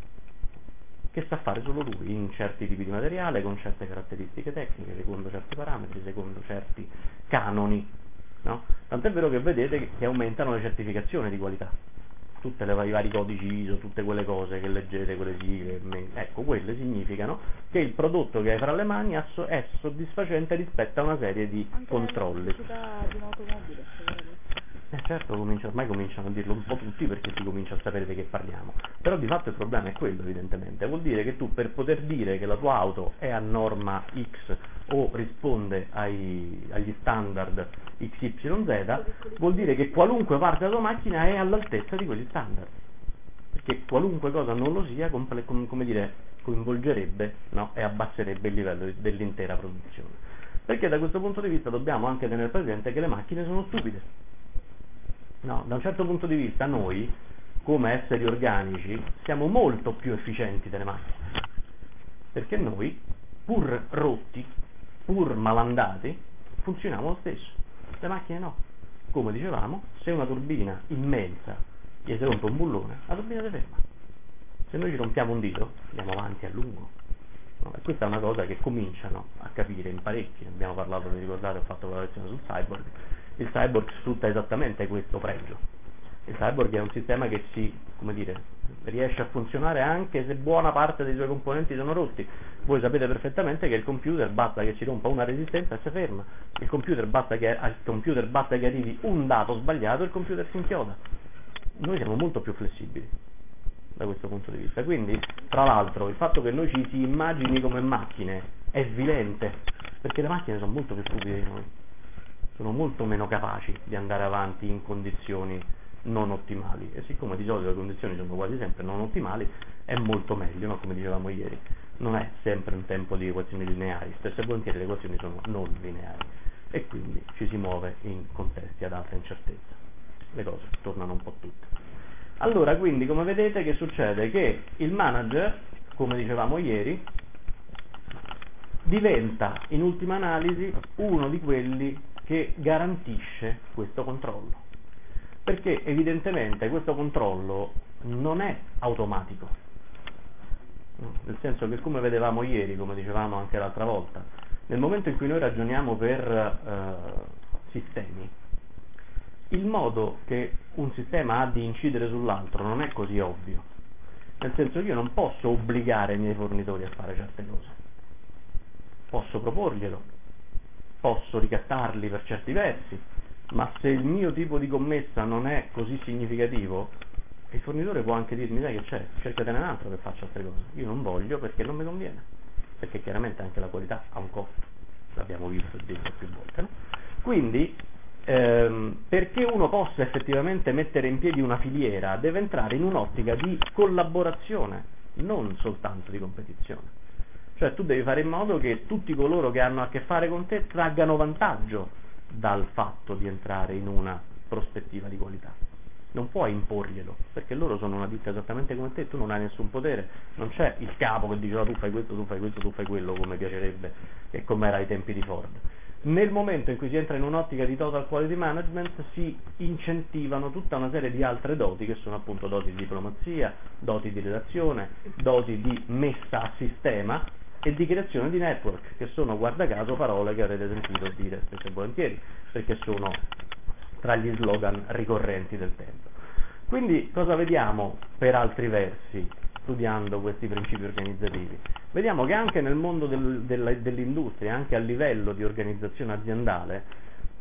A: che sa fare solo lui, in certi tipi di materiale, con certe caratteristiche tecniche, secondo certi parametri, secondo certi canoni, no? Tant'è vero che vedete che, che aumentano le certificazioni di qualità, tutte le i vari codici I S O, tutte quelle cose che leggete, quelle sigle, ecco, quelle significano che il prodotto che hai fra le mani è soddisfacente rispetto a una serie di
C: anche
A: controlli.
C: Anche la di un'automobile,
A: Eh certo, comincia, ormai cominciano a dirlo un po' tutti perché si comincia a sapere di che parliamo, però di fatto il problema è quello evidentemente, vuol dire che tu per poter dire che la tua auto è a norma X o risponde ai, agli standard X Y Z, vuol dire che qualunque parte della tua macchina è all'altezza di quegli standard, perché qualunque cosa non lo sia, comple- com- come dire, coinvolgerebbe, no? E abbasserebbe il livello dell'intera produzione, perché da questo punto di vista dobbiamo anche tenere presente che le macchine sono stupide. No, da un certo punto di vista noi, come esseri organici, siamo molto più efficienti delle macchine, perché noi, pur rotti, pur malandati, funzioniamo lo stesso, le macchine no. Come dicevamo, se una turbina immensa gli si rompe un bullone, la turbina si ferma. Se noi ci rompiamo un dito, andiamo avanti a lungo. No, e questa è una cosa che cominciano a capire in parecchi, abbiamo parlato, vi ricordate, ho fatto la lezione sul cyborg. Il cyborg sfrutta esattamente questo pregio. Il cyborg è un sistema che si, come dire, riesce a funzionare anche se buona parte dei suoi componenti sono rotti. Voi sapete perfettamente che il computer basta che ci rompa una resistenza e si ferma. Il computer basta che, al computer basta che arrivi un dato sbagliato e il computer si inchioda. Noi siamo molto più flessibili da questo punto di vista. Quindi, tra l'altro, il fatto che noi ci si immagini come macchine è svilente, perché le macchine sono molto più stupide di noi. Sono molto meno capaci di andare avanti in condizioni non ottimali, e siccome di solito le condizioni sono quasi sempre non ottimali, è molto meglio, no? Come dicevamo ieri, non è sempre un tempo di equazioni lineari, spesso e volentieri le equazioni sono non lineari e quindi ci si muove in contesti ad alta incertezza, le cose tornano un po' tutte. Allora, quindi, come vedete, che succede? Che il manager, come dicevamo ieri, diventa in ultima analisi uno di quelli che garantisce questo controllo, perché evidentemente questo controllo non è automatico, no? Nel senso che, come vedevamo ieri, come dicevamo anche l'altra volta, nel momento in cui noi ragioniamo per eh, sistemi, il modo che un sistema ha di incidere sull'altro non è così ovvio, nel senso che io non posso obbligare i miei fornitori a fare certe cose, posso proporglielo, posso ricattarli per certi versi, ma se il mio tipo di commessa non è così significativo, il fornitore può anche dirmi: sai che c'è, cercatene un altro che faccia queste cose, io non voglio perché non mi conviene, perché chiaramente anche la qualità ha un costo, l'abbiamo visto e detto più volte, no? Quindi ehm, perché uno possa effettivamente mettere in piedi una filiera deve entrare in un'ottica di collaborazione, non soltanto di competizione. Cioè tu devi fare in modo che tutti coloro che hanno a che fare con te traggano vantaggio dal fatto di entrare in una prospettiva di qualità. Non puoi imporglielo, perché loro sono una ditta esattamente come te, tu non hai nessun potere, non c'è il capo che dice: oh, tu fai questo, tu fai questo, tu fai quello, come piacerebbe e come era ai tempi di Ford. Nel momento in cui si entra in un'ottica di total quality management si incentivano tutta una serie di altre doti, che sono appunto doti di diplomazia, doti di redazione, doti di messa a sistema e di creazione di network, che sono, guarda caso, parole che avrete sentito dire spesso e volentieri, perché sono tra gli slogan ricorrenti del tempo. Quindi cosa vediamo per altri versi studiando questi principi organizzativi? Vediamo che anche nel mondo del, del, dell'industria, anche a livello di organizzazione aziendale,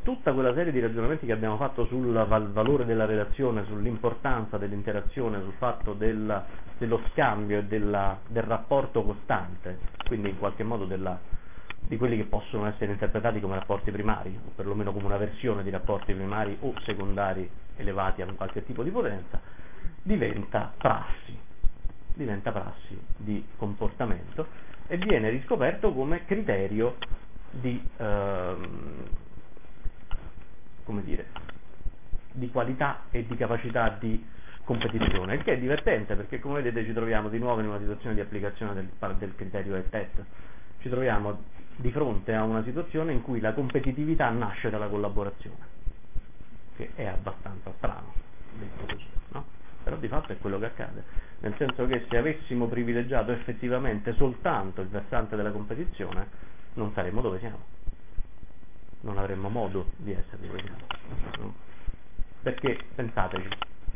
A: tutta quella serie di ragionamenti che abbiamo fatto sul val- valore della relazione, sull'importanza dell'interazione, sul fatto del, dello scambio e della, del rapporto costante, quindi in qualche modo della, di quelli che possono essere interpretati come rapporti primari, o perlomeno come una versione di rapporti primari o secondari elevati a un qualche tipo di potenza, diventa prassi, diventa prassi di comportamento e viene riscoperto come criterio di, ehm, come dire, di qualità e di capacità di competizione, il che è divertente perché, come vedete, ci troviamo di nuovo in una situazione di applicazione del, del criterio E T E T. Ci troviamo di fronte a una situazione in cui la competitività nasce dalla collaborazione, che è abbastanza strano, detto così, no? Però di fatto è quello che accade, nel senso che se avessimo privilegiato effettivamente soltanto il versante della competizione, non saremmo dove siamo, non avremmo modo di essere dove siamo, perché pensateci,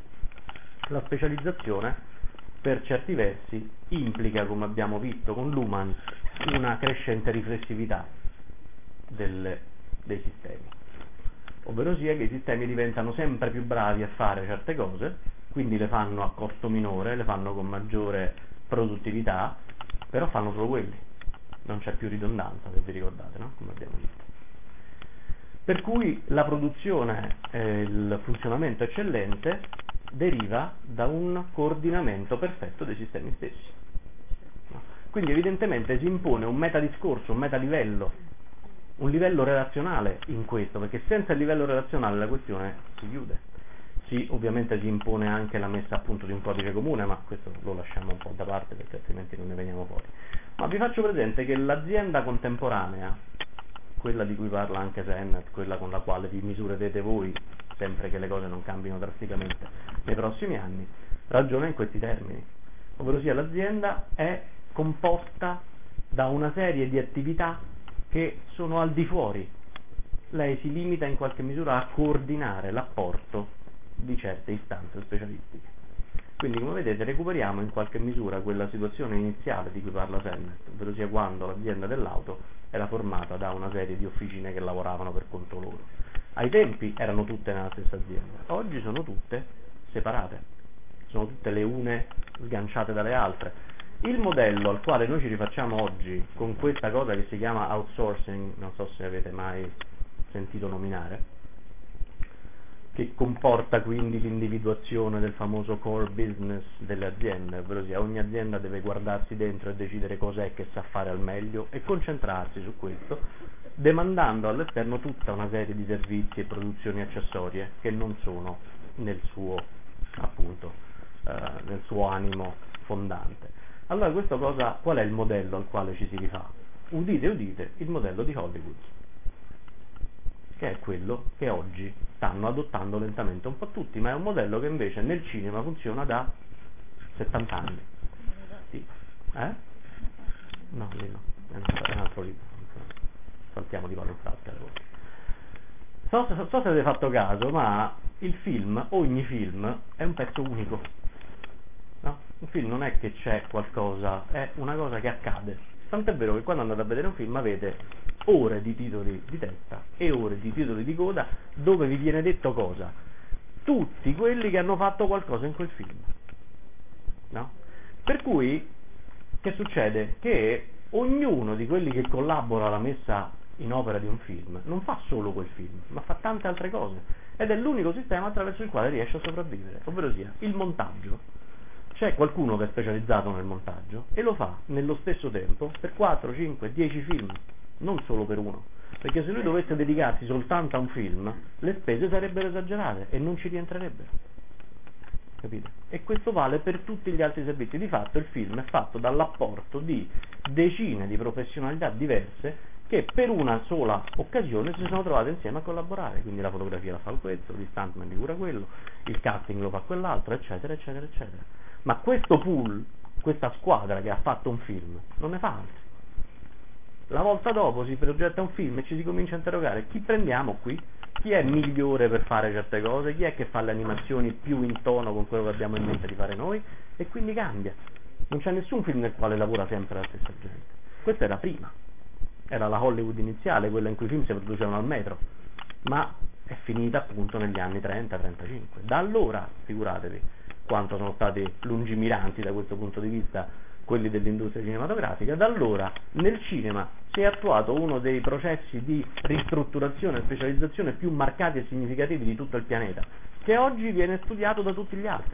A: la specializzazione per certi versi implica, come abbiamo visto con Luhmann, una crescente riflessività delle, dei sistemi, ovvero sia che i sistemi diventano sempre più bravi a fare certe cose, quindi le fanno a costo minore, le fanno con maggiore produttività, però fanno solo quelli, non c'è più ridondanza, se vi ricordate, no? Come abbiamo detto. Per cui la produzione e il funzionamento eccellente deriva da un coordinamento perfetto dei sistemi stessi. No? Quindi evidentemente si impone un metadiscorso, un metalivello, un livello relazionale in questo, perché senza il livello relazionale la questione si chiude. Sì, ovviamente si impone anche la messa a punto di un codice comune, ma questo lo lasciamo un po' da parte perché altrimenti non ne veniamo fuori. Ma vi faccio presente che l'azienda contemporanea, quella di cui parla anche Sennett, quella con la quale vi misurerete voi, sempre che le cose non cambino drasticamente nei prossimi anni, ragiona in questi termini, ovvero sia l'azienda è composta da una serie di attività che sono al di fuori. Lei si limita in qualche misura a coordinare l'apporto di certe istanze specialistiche. Quindi, come vedete, recuperiamo in qualche misura quella situazione iniziale di cui parla Sennett, ovvero sia quando l'azienda dell'auto era formata da una serie di officine che lavoravano per conto loro. Ai tempi erano tutte nella stessa azienda, oggi sono tutte separate, sono tutte le une sganciate dalle altre. Il modello al quale noi ci rifacciamo oggi con questa cosa che si chiama outsourcing, non so se avete mai sentito nominare, che comporta quindi l'individuazione del famoso core business delle aziende, ovvero sia ogni azienda deve guardarsi dentro e decidere cos'è che sa fare al meglio e concentrarsi su questo, demandando all'esterno tutta una serie di servizi e produzioni accessorie che non sono nel suo, appunto, eh, nel suo animo fondante. Allora questo cosa, qual è il modello al quale ci si rifà? Udite, udite, il modello di Hollywood, che è quello che oggi stanno adottando lentamente un po' tutti, ma è un modello che invece nel cinema funziona da settanta anni. Sì. Eh? No, lì no, è un, è un altro libro. Saltiamo di palo in frasca. So, so, so se avete fatto caso, ma il film, ogni film, è un pezzo unico. No? Un film non è che c'è qualcosa, è una cosa che accade. Tant'è vero che quando andate a vedere un film avete ore di titoli di testa e ore di titoli di coda dove vi viene detto cosa? Tutti quelli che hanno fatto qualcosa in quel film, no? Per cui che succede? Che ognuno di quelli che collabora alla messa in opera di un film non fa solo quel film, ma fa tante altre cose ed è l'unico sistema attraverso il quale riesce a sopravvivere, ovvero sia il montaggio. C'è qualcuno che è specializzato nel montaggio e lo fa nello stesso tempo per quattro, cinque, dieci film, non solo per uno, perché se lui dovesse dedicarsi soltanto a un film le spese sarebbero esagerate e non ci rientrerebbero, capite? E questo vale per tutti gli altri servizi. Di fatto il film è fatto dall'apporto di decine di professionalità diverse che per una sola occasione si sono trovate insieme a collaborare, quindi la fotografia la fa questo, il stuntman di cura quello, il casting lo fa quell'altro, eccetera eccetera eccetera. Ma questo pool, questa squadra che ha fatto un film non ne fa altri. La volta dopo si progetta un film e ci si comincia a interrogare: chi prendiamo qui? Chi è migliore per fare certe cose? Chi è che fa le animazioni più in tono con quello che abbiamo in mente di fare noi? E quindi cambia. Non c'è nessun film nel quale lavora sempre la stessa gente. Questa era prima, era la Hollywood iniziale, quella in cui i film si producevano al metro, ma è finita appunto negli anni trenta trentacinque. Da allora, figuratevi quanto sono stati lungimiranti da questo punto di vista quelli dell'industria cinematografica, da allora nel cinema si è attuato uno dei processi di ristrutturazione e specializzazione più marcati e significativi di tutto il pianeta, che oggi viene studiato da tutti gli altri.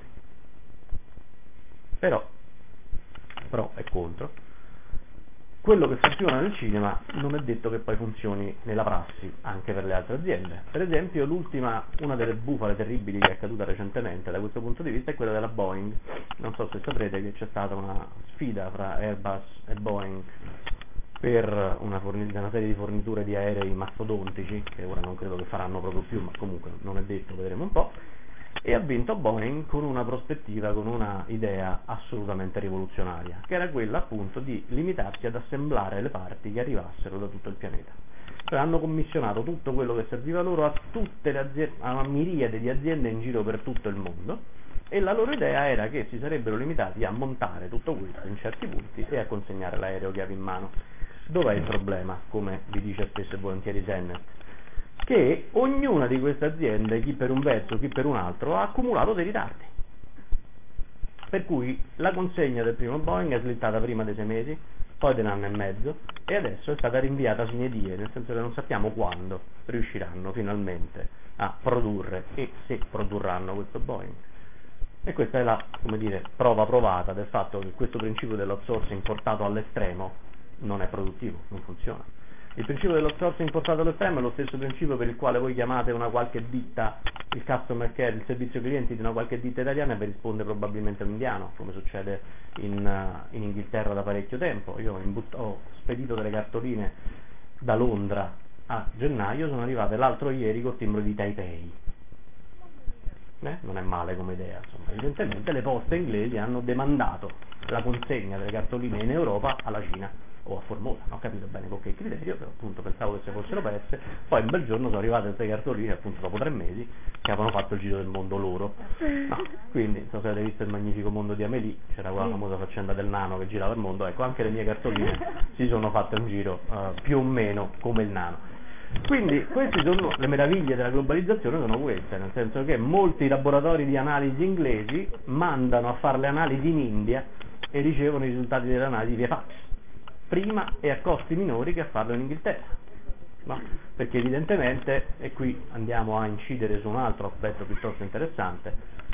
A: Però, pro e contro, quello che funziona nel cinema non è detto che poi funzioni nella prassi anche per le altre aziende. Per esempio, l'ultima, una delle bufale terribili che è accaduta recentemente da questo punto di vista è quella della Boeing. Non so se saprete che c'è stata una sfida fra Airbus e Boeing per una, forn- una serie di forniture di aerei mastodontici, che ora non credo che faranno proprio più, ma comunque non è detto, vedremo un po'. E ha vinto Boeing con una prospettiva, con una idea assolutamente rivoluzionaria, che era quella appunto di limitarsi ad assemblare le parti che arrivassero da tutto il pianeta. Cioè hanno commissionato tutto quello che serviva loro a tutte le aziende, a una miriade di aziende in giro per tutto il mondo, e la loro idea era che si sarebbero limitati a montare tutto questo in certi punti e a consegnare l'aereo chiave in mano. Dov'è il problema, come vi dice spesso e volentieri Sennett? Che ognuna di queste aziende, chi per un verso, chi per un altro, ha accumulato dei ritardi. Per cui la consegna del primo Boeing è slittata prima dei sei mesi, poi dell'anno e mezzo, e adesso è stata rinviata sine die, nel senso che non sappiamo quando riusciranno finalmente a produrre e se produrranno questo Boeing. E questa è la, come dire, prova provata del fatto che questo principio dell'outsourcing portato all'estremo non è produttivo, non funziona. Il principio dell'outsourcing portato all'estremo è lo stesso principio per il quale voi chiamate una qualche ditta, il customer care, il servizio clienti di una qualche ditta italiana, e vi risponde probabilmente un indiano, come succede in, uh, in Inghilterra da parecchio tempo. Io ho spedito delle cartoline da Londra a gennaio, sono arrivate l'altro ieri col timbro di Taipei. Eh? Non è male come idea, insomma. Evidentemente le poste inglesi hanno demandato la consegna delle cartoline in Europa alla Cina o a Formosa, non ho capito bene con che criterio, però appunto pensavo che se fossero perse. Poi un bel giorno sono arrivate queste cartoline, appunto dopo tre mesi, che avevano fatto il giro del mondo loro. No, quindi, non so se avete visto Il magnifico mondo di Amélie, c'era quella famosa faccenda del nano che girava il mondo, ecco, anche le mie cartoline si sono fatte un giro uh, più o meno come il nano. Quindi queste sono le meraviglie della globalizzazione, sono queste, nel senso che molti laboratori di analisi inglesi mandano a fare le analisi in India e ricevono i risultati delle analisi via fax, prima e a costi minori che a farlo in Inghilterra, no? Perché evidentemente, e qui andiamo a incidere su un altro aspetto piuttosto interessante,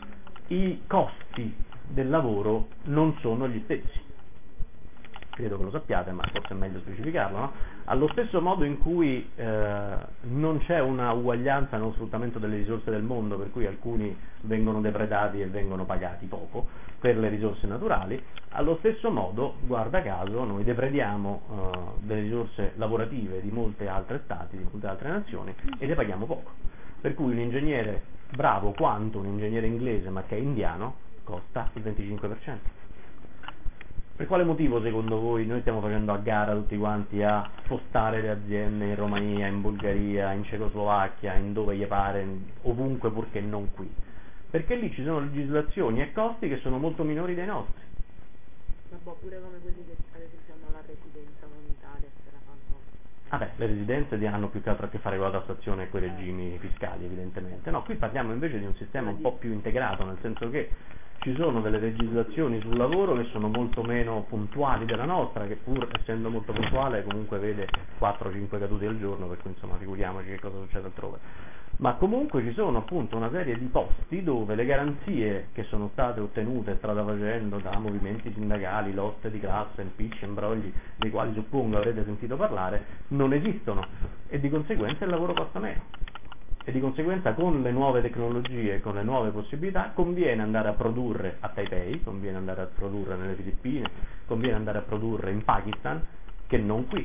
A: i costi del lavoro non sono gli stessi. Credo che lo sappiate, ma forse è meglio specificarlo, no? Allo stesso modo in cui eh, non c'è una uguaglianza nello sfruttamento delle risorse del mondo, per cui alcuni vengono depredati e vengono pagati poco per le risorse naturali, allo stesso modo, guarda caso, noi deprediamo eh, delle risorse lavorative di molte altre stati, di molte altre nazioni, e le paghiamo poco. Per cui un ingegnere bravo quanto un ingegnere inglese ma che è indiano costa il venticinque per cento. Per quale motivo secondo voi noi stiamo facendo a gara tutti quanti a spostare le aziende in Romania, in Bulgaria, in Cecoslovacchia, in dove gli pare, ovunque purché non qui? Perché lì ci sono legislazioni e costi che sono molto minori dei nostri.
C: Ma boh, pure come quelli che ad esempio hanno la residenza comunitaria, se la fanno.
A: Vabbè, le residenze hanno più che altro a che fare con la tassazione e con i regimi fiscali, evidentemente. No, qui parliamo invece di un sistema un po' più integrato, nel senso che ci sono delle legislazioni sul lavoro che sono molto meno puntuali della nostra, che pur essendo molto puntuale comunque vede quattro cinque caduti al giorno, per cui insomma figuriamoci che cosa succede altrove. Ma comunque ci sono appunto una serie di posti dove le garanzie che sono state ottenute strada facendo da movimenti sindacali, lotte di classe, impicci, imbrogli, dei quali suppongo avrete sentito parlare, non esistono, e di conseguenza il lavoro costa meno. E di conseguenza con le nuove tecnologie, con le nuove possibilità, conviene andare a produrre a Taipei, conviene andare a produrre nelle Filippine, conviene andare a produrre in Pakistan, che non qui.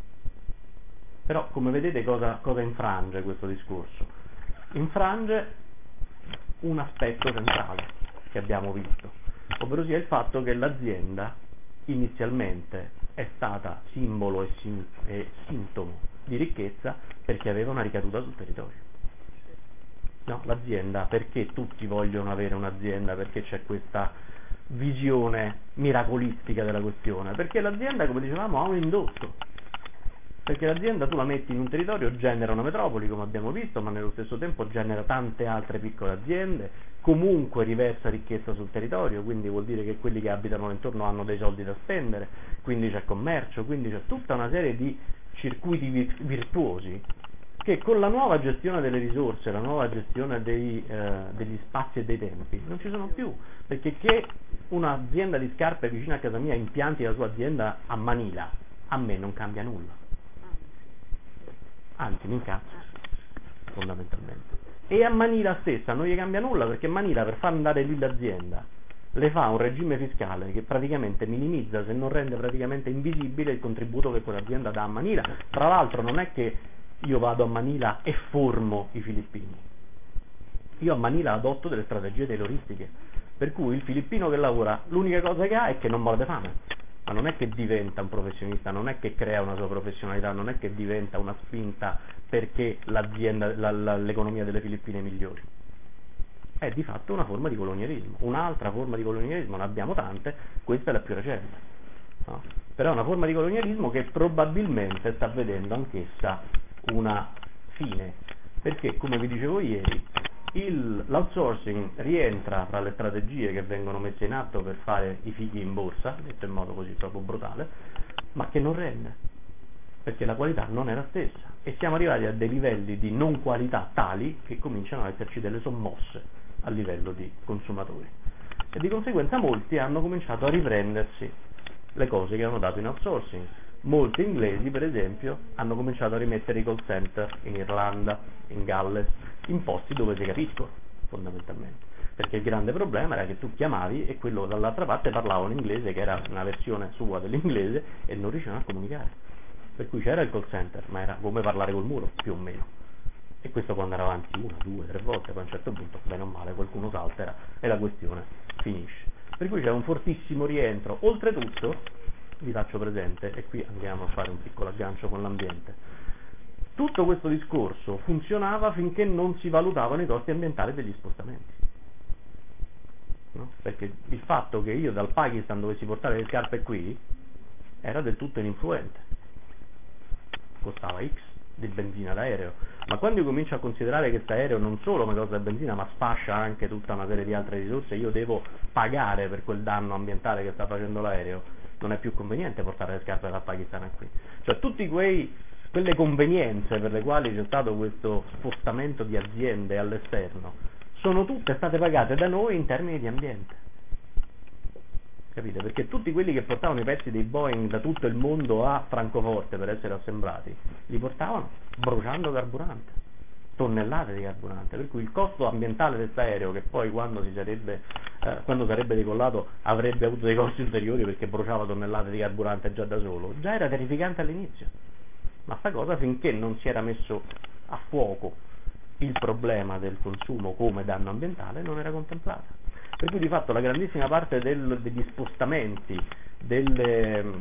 A: Però come vedete cosa, cosa infrange questo discorso? Infrange un aspetto centrale che abbiamo visto, ovvero sia il fatto che l'azienda inizialmente è stata simbolo e, sim- e sintomo di ricchezza perché aveva una ricaduta sul territorio. No, l'azienda, perché tutti vogliono avere un'azienda, perché c'è questa visione miracolistica della questione? Perché l'azienda, come dicevamo, ha un indotto. perché l'azienda tu la metti in un territorio, genera una metropoli come abbiamo visto, ma nello stesso tempo genera tante altre piccole aziende, comunque riversa ricchezza sul territorio, quindi vuol dire che quelli che abitano intorno hanno dei soldi da spendere, quindi c'è commercio, quindi c'è tutta una serie di circuiti vir- virtuosi che con la nuova gestione delle risorse, la nuova gestione dei, eh, degli spazi e dei tempi non ci sono più, perché che un'azienda di scarpe vicino a casa mia impianti la sua azienda a Manila, a me non cambia nulla, anzi mi incazzo fondamentalmente, e a Manila stessa non gli cambia nulla, perché Manila per far andare lì l'azienda le fa un regime fiscale che praticamente minimizza, se non rende praticamente invisibile, il contributo che quell'azienda dà a Manila. Tra l'altro non è che io vado a Manila e formo i filippini, io a Manila adotto delle strategie tayloristiche, per cui il filippino che lavora l'unica cosa che ha è che non morde fame, ma non è che diventa un professionista, non è che crea una sua professionalità, non è che diventa una spinta perché l'azienda, la, la, l'economia delle Filippine migliori. È di fatto una forma di colonialismo, un'altra forma di colonialismo, ne abbiamo tante, questa è la più recente, no? Però è una forma di colonialismo che probabilmente sta vedendo anch'essa una fine, perché come vi dicevo ieri il, l'outsourcing rientra tra le strategie che vengono messe in atto per fare i fighi in borsa, detto in modo così proprio brutale, ma che non rende, perché la qualità non è la stessa e siamo arrivati a dei livelli di non qualità tali che cominciano ad esserci delle sommosse a livello di consumatori, e di conseguenza molti hanno cominciato a riprendersi le cose che hanno dato in outsourcing. Molti inglesi, per esempio, hanno cominciato a rimettere i call center in Irlanda, in Galles, in posti dove si capiscono, fondamentalmente. Perché il grande problema era che tu chiamavi e quello dall'altra parte parlava un inglese che era una versione sua dell'inglese e non riuscivano a comunicare. Per cui c'era il call center, ma era come parlare col muro, più o meno. E questo può andare avanti una, due, tre volte, poi a un certo punto, bene o male, qualcuno saltera e la questione finisce. Per cui c'è un fortissimo rientro. Oltretutto, vi faccio presente, e qui andiamo a fare un piccolo aggancio con l'ambiente, tutto questo discorso funzionava finché non si valutavano i costi ambientali degli spostamenti, no? Perché il fatto che io dal Pakistan dovessi portare le scarpe qui era del tutto ininfluente, costava X di benzina d'aereo, ma quando io comincio a considerare che questo aereo non solo mi costa benzina ma sfascia anche tutta una serie di altre risorse, io devo pagare per quel danno ambientale che sta facendo l'aereo, non è più conveniente portare le scarpe dal Pakistan qui. Cioè tutti quei quelle convenienze per le quali c'è stato questo spostamento di aziende all'esterno sono tutte state pagate da noi in termini di ambiente, capite? Perché tutti quelli che portavano i pezzi dei Boeing da tutto il mondo a Francoforte per essere assemblati li portavano bruciando carburante, tonnellate di carburante, per cui il costo ambientale del questo aereo, che poi quando si sarebbe eh, quando sarebbe decollato avrebbe avuto dei costi ulteriori perché bruciava tonnellate di carburante già da solo, già era terrificante all'inizio, ma sta cosa finché non si era messo a fuoco il problema del consumo come danno ambientale non era contemplata, per cui di fatto la grandissima parte del, degli spostamenti, delle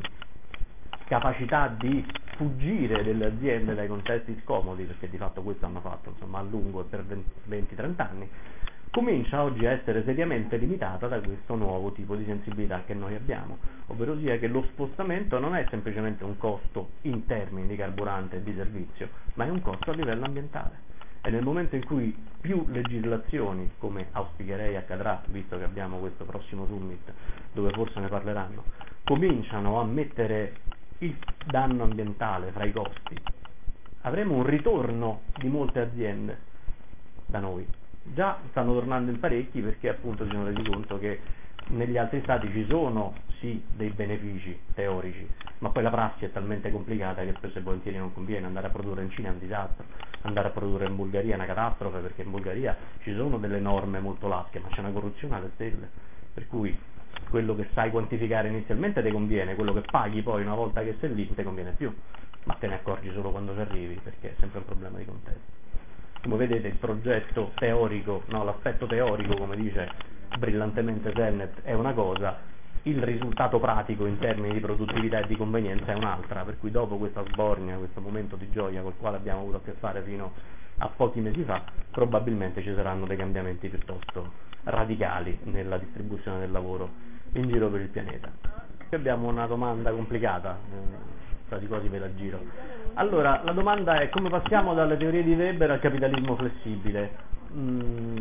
A: capacità di fuggire delle aziende dai contesti scomodi, perché di fatto questo hanno fatto insomma a lungo e per venti trenta anni, comincia oggi a essere seriamente limitata da questo nuovo tipo di sensibilità che noi abbiamo, ovvero sia che lo spostamento non è semplicemente un costo in termini di carburante e di servizio, ma è un costo a livello ambientale. E nel momento in cui più legislazioni, come auspicherei accadrà, visto che abbiamo questo prossimo summit dove forse ne parleranno, cominciano a mettere il danno ambientale fra i costi, avremo un ritorno di molte aziende da noi. Già stanno tornando in parecchi perché appunto si sono resi conto che negli altri stati ci sono sì dei benefici teorici, ma poi la prassi è talmente complicata che spesso e volentieri non conviene. Andare a produrre in Cina è un disastro, andare a produrre in Bulgaria è una catastrofe, perché in Bulgaria ci sono delle norme molto lasche ma c'è una corruzione alle stelle, per cui quello che sai quantificare inizialmente ti conviene, quello che paghi poi una volta che sei lì non ti conviene più, ma te ne accorgi solo quando ci arrivi, perché è sempre un problema di contesto. Come vedete il progetto teorico, no, l'aspetto teorico, come dice brillantemente Sennett, è una cosa, il risultato pratico in termini di produttività e di convenienza è un'altra, per cui dopo questa sbornia, questo momento di gioia col quale abbiamo avuto a che fare fino a pochi mesi fa, probabilmente ci saranno dei cambiamenti piuttosto radicali nella distribuzione del lavoro in giro per il pianeta. Qui abbiamo una domanda complicata, eh, tra di cose ve la giro. Allora, la domanda è come passiamo dalle teorie di Weber al capitalismo flessibile? Mm,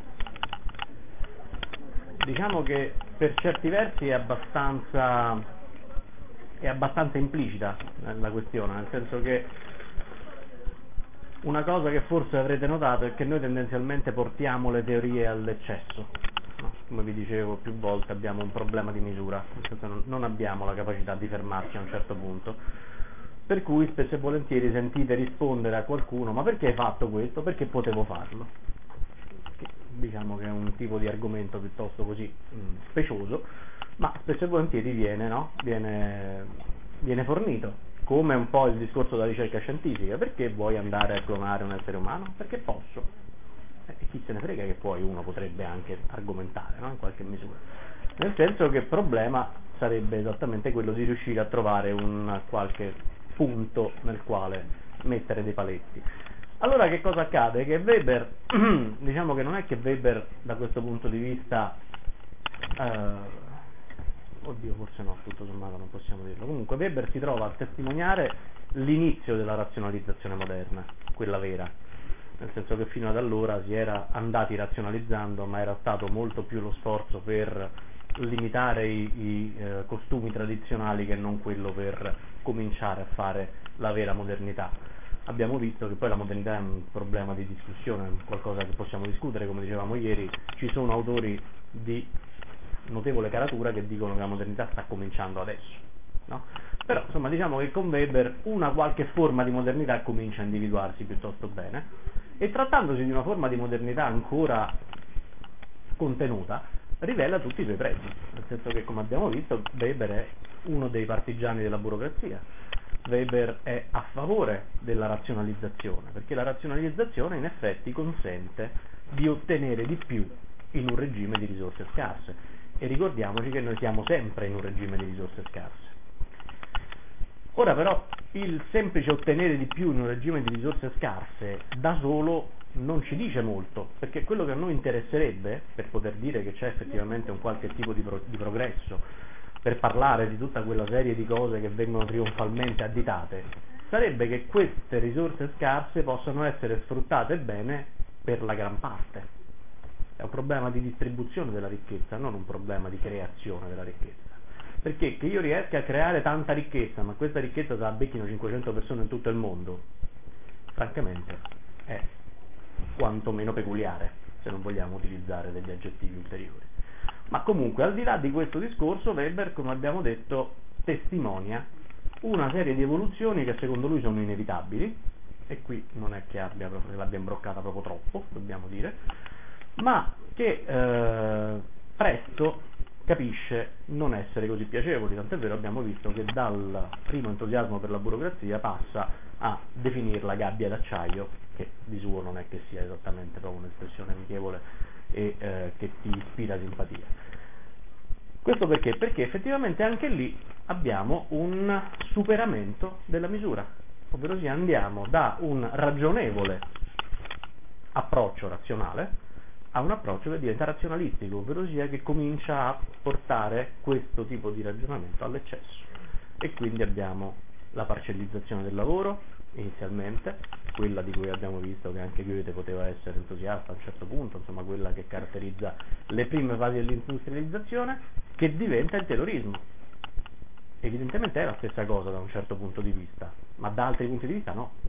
A: diciamo che per certi versi è abbastanza, è abbastanza implicita la questione, nel senso che una cosa che forse avrete notato è che noi tendenzialmente portiamo le teorie all'eccesso. No, come vi dicevo più volte abbiamo un problema di misura, nel senso non, non abbiamo la capacità di fermarci a un certo punto, per cui spesso e volentieri sentite rispondere a qualcuno ma perché hai fatto questo? Perché potevo farlo. Che, diciamo che è un tipo di argomento piuttosto così mh, specioso, ma spesso e volentieri viene, no? viene, viene fornito, come un po' il discorso della ricerca scientifica. Perché vuoi andare a clonare un essere umano? Perché posso. E chi se ne frega che poi uno potrebbe anche argomentare, no? In qualche misura, nel senso che il problema sarebbe esattamente quello di riuscire a trovare un qualche punto nel quale mettere dei paletti. Allora che cosa accade? Che Weber, diciamo che non è che Weber da questo punto di vista, eh, oddio forse no, tutto sommato non possiamo dirlo, comunque Weber si trova a testimoniare l'inizio della razionalizzazione moderna, quella vera, nel senso che fino ad allora si era andati razionalizzando, ma era stato molto più lo sforzo per limitare i, i eh, costumi tradizionali che non quello per cominciare a fare la vera modernità. Abbiamo visto che poi la modernità è un problema di discussione, qualcosa che possiamo discutere, come dicevamo ieri, ci sono autori di notevole caratura che dicono che la modernità sta cominciando adesso, no? Però insomma diciamo che con Weber una qualche forma di modernità comincia a individuarsi piuttosto bene, e trattandosi di una forma di modernità ancora contenuta rivela tutti i suoi pregi, nel senso che, come abbiamo visto, Weber è uno dei partigiani della burocrazia. Weber è a favore della razionalizzazione, perché la razionalizzazione in effetti consente di ottenere di più in un regime di risorse scarse, e ricordiamoci che noi siamo sempre in un regime di risorse scarse. Ora però il semplice ottenere di più in un regime di risorse scarse da solo non ci dice molto, perché quello che a noi interesserebbe, per poter dire che c'è effettivamente un qualche tipo di, pro- di progresso, per parlare di tutta quella serie di cose che vengono trionfalmente additate, sarebbe che queste risorse scarse possano essere sfruttate bene per la gran parte. È un problema di distribuzione della ricchezza, non un problema di creazione della ricchezza. Perché che io riesca a creare tanta ricchezza, ma questa ricchezza se la becchino cinquecento persone in tutto il mondo, francamente è quantomeno peculiare, se non vogliamo utilizzare degli aggettivi ulteriori. Ma comunque, al di là di questo discorso, Weber, come abbiamo detto, testimonia una serie di evoluzioni che secondo lui sono inevitabili, e qui non è che abbia, che l'abbia imbroccata proprio troppo, dobbiamo dire, ma che eh, presto capisce non essere così piacevoli, tant'è vero abbiamo visto che dal primo entusiasmo per la burocrazia passa a definirla gabbia d'acciaio, che di suo non è che sia esattamente proprio un'espressione amichevole e eh, che ti ispira simpatia. Questo perché? Perché effettivamente anche lì abbiamo un superamento della misura, ovvero sia andiamo da un ragionevole approccio razionale a un approccio che diventa razionalistico, ovvero sia che comincia a portare questo tipo di ragionamento all'eccesso, e quindi abbiamo la parcellizzazione del lavoro inizialmente, quella di cui abbiamo visto che anche Goethe poteva essere entusiasta a un certo punto, insomma quella che caratterizza le prime fasi dell'industrializzazione, che diventa il taylorismo. Evidentemente è la stessa cosa da un certo punto di vista, ma da altri punti di vista no.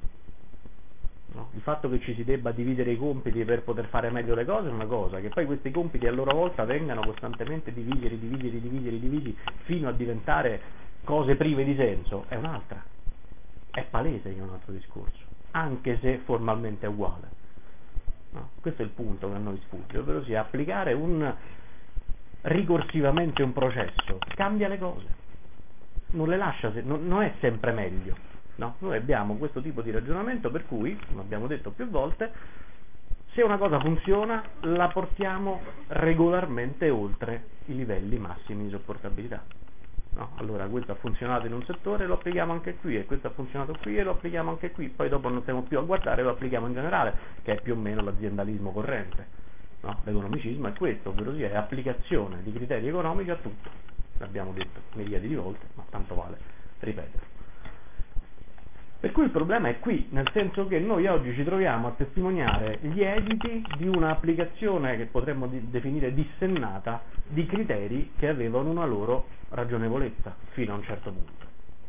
A: No, il fatto che ci si debba dividere i compiti per poter fare meglio le cose è una cosa, che poi questi compiti a loro volta vengano costantemente divisi, ridivisi, ridivisi, ridivisi fino a diventare cose prive di senso è un'altra. È palese che è un altro discorso, anche se formalmente è uguale. No? Questo è il punto che a noi sfugge, ovvero sia applicare un ricorsivamente un processo cambia le cose, non le lascia, non, non è sempre meglio. No? Noi abbiamo questo tipo di ragionamento per cui, come abbiamo detto più volte, se una cosa funziona la portiamo regolarmente oltre i livelli massimi di sopportabilità. No? Allora questo ha funzionato in un settore, lo applichiamo anche qui, e questo ha funzionato qui e lo applichiamo anche qui, poi dopo non stiamo più a guardare, lo applichiamo in generale, che è più o meno l'aziendalismo corrente. No? L'economicismo è questo, ovvero sia è applicazione di criteri economici a tutto. L'abbiamo detto miliardi di volte, ma tanto vale ripetere. Per cui il problema è qui, nel senso che noi oggi ci troviamo a testimoniare gli esiti di un'applicazione che potremmo di- definire dissennata di criteri che avevano una loro ragionevolezza fino a un certo punto.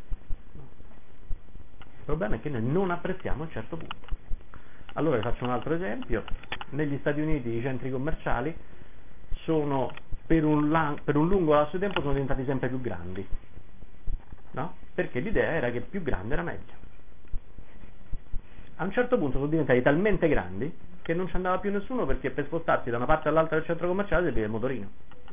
A: Il problema è che noi non apprezziamo a un certo punto. Allora vi faccio un altro esempio: negli Stati Uniti i centri commerciali sono per un, la- per un lungo lasso di tempo sono diventati sempre più grandi, no? Perché l'idea era che più grande era meglio. A un certo punto sono diventati talmente grandi che non ci andava più nessuno, perché per spostarsi da una parte all'altra del centro commerciale serviva il motorino.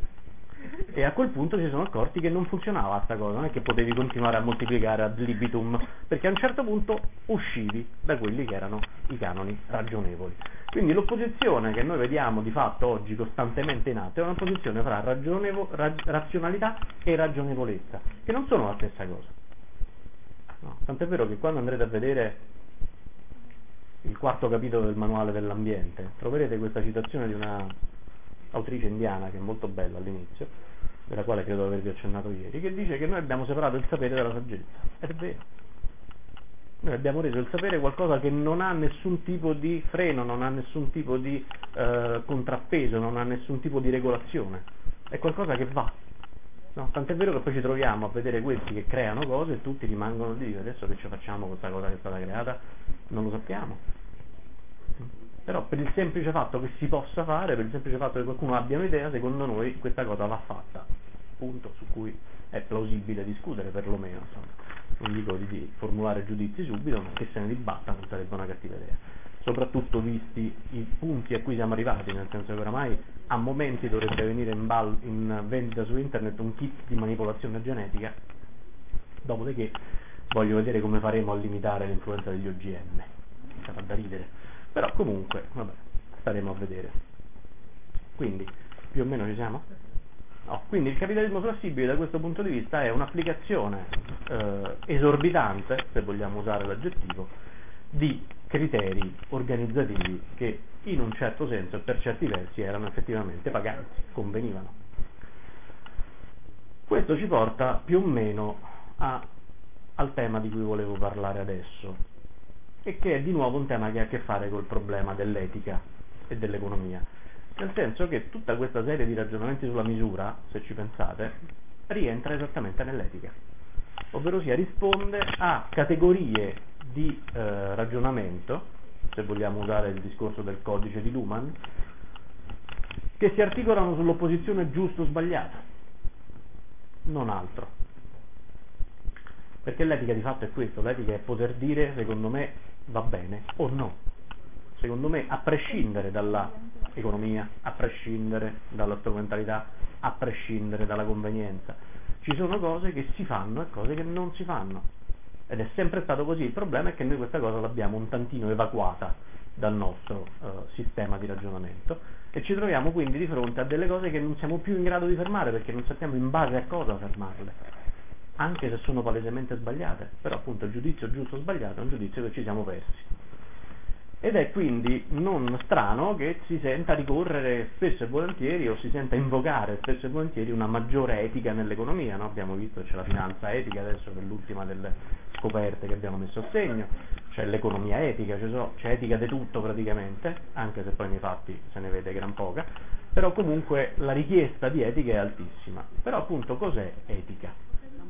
A: E a quel punto si sono accorti che non funzionava sta cosa, non è che potevi continuare a moltiplicare ad libitum, perché a un certo punto uscivi da quelli che erano i canoni ragionevoli. Quindi l'opposizione che noi vediamo di fatto oggi costantemente in atto è un'opposizione fra ragionevo- ra- razionalità e ragionevolezza, che non sono la stessa cosa. No, tant'è vero che quando andrete a vedere il quarto capitolo del manuale dell'ambiente troverete questa citazione di una autrice indiana che è molto bella all'inizio, della quale credo avervi accennato ieri, che dice che noi abbiamo separato il sapere dalla saggezza. Ed è vero, noi abbiamo reso il sapere qualcosa che non ha nessun tipo di freno, non ha nessun tipo di eh, contrappeso, non ha nessun tipo di regolazione, è qualcosa che va. No, tant'è vero che poi ci troviamo a vedere questi che creano cose e tutti rimangono lì: adesso che ci facciamo con questa cosa che è stata creata? Non lo sappiamo. Però per il semplice fatto che si possa fare, per il semplice fatto che qualcuno abbia un'idea, secondo noi questa cosa va fatta, punto, su cui è plausibile discutere perlomeno, insomma. Non dico di, di formulare giudizi subito, ma che se ne dibatta non sarebbe una cattiva idea, soprattutto visti i punti a cui siamo arrivati, nel senso che oramai a momenti dovrebbe venire in, bal- in vendita su internet un kit di manipolazione genetica, dopodiché voglio vedere come faremo a limitare l'influenza degli O G M, che fa da ridere. Però comunque, vabbè, staremo a vedere. Quindi, più o meno ci siamo? No, quindi il capitalismo flessibile da questo punto di vista è un'applicazione eh, esorbitante, se vogliamo usare l'aggettivo, di criteri organizzativi che in un certo senso e per certi versi erano effettivamente paganti, convenivano. Questo ci porta più o meno a, al tema di cui volevo parlare adesso, e che è di nuovo un tema che ha a che fare col problema dell'etica e dell'economia, nel senso che tutta questa serie di ragionamenti sulla misura, se ci pensate, rientra esattamente nell'etica, ovvero sia risponde a categorie di eh, ragionamento, se vogliamo usare il discorso del codice di Luhmann, che si articolano sull'opposizione giusto-sbagliato, non altro. Perché l'etica di fatto è questo: l'etica è poter dire, secondo me va bene o no, secondo me a prescindere dalla economia, a prescindere dalla strumentalità, a prescindere dalla convenienza. Ci sono cose che si fanno e cose che non si fanno, ed è sempre stato così. Il problema è che noi questa cosa l'abbiamo un tantino evacuata dal nostro eh, sistema di ragionamento, e ci troviamo quindi di fronte a delle cose che non siamo più in grado di fermare, perché non sappiamo in base a cosa fermarle, anche se sono palesemente sbagliate. Però appunto il giudizio giusto o sbagliato è un giudizio che ci siamo persi, ed è quindi non strano che si senta ricorrere spesso e volentieri, o si senta invocare spesso e volentieri, una maggiore etica nell'economia, no? Abbiamo visto che c'è la finanza etica adesso, che è l'ultima delle scoperte che abbiamo messo a segno, c'è l'economia etica, c'è, so, c'è etica di tutto praticamente, anche se poi nei fatti se ne vede gran poca, però comunque la richiesta di etica è altissima. Però appunto cos'è etica?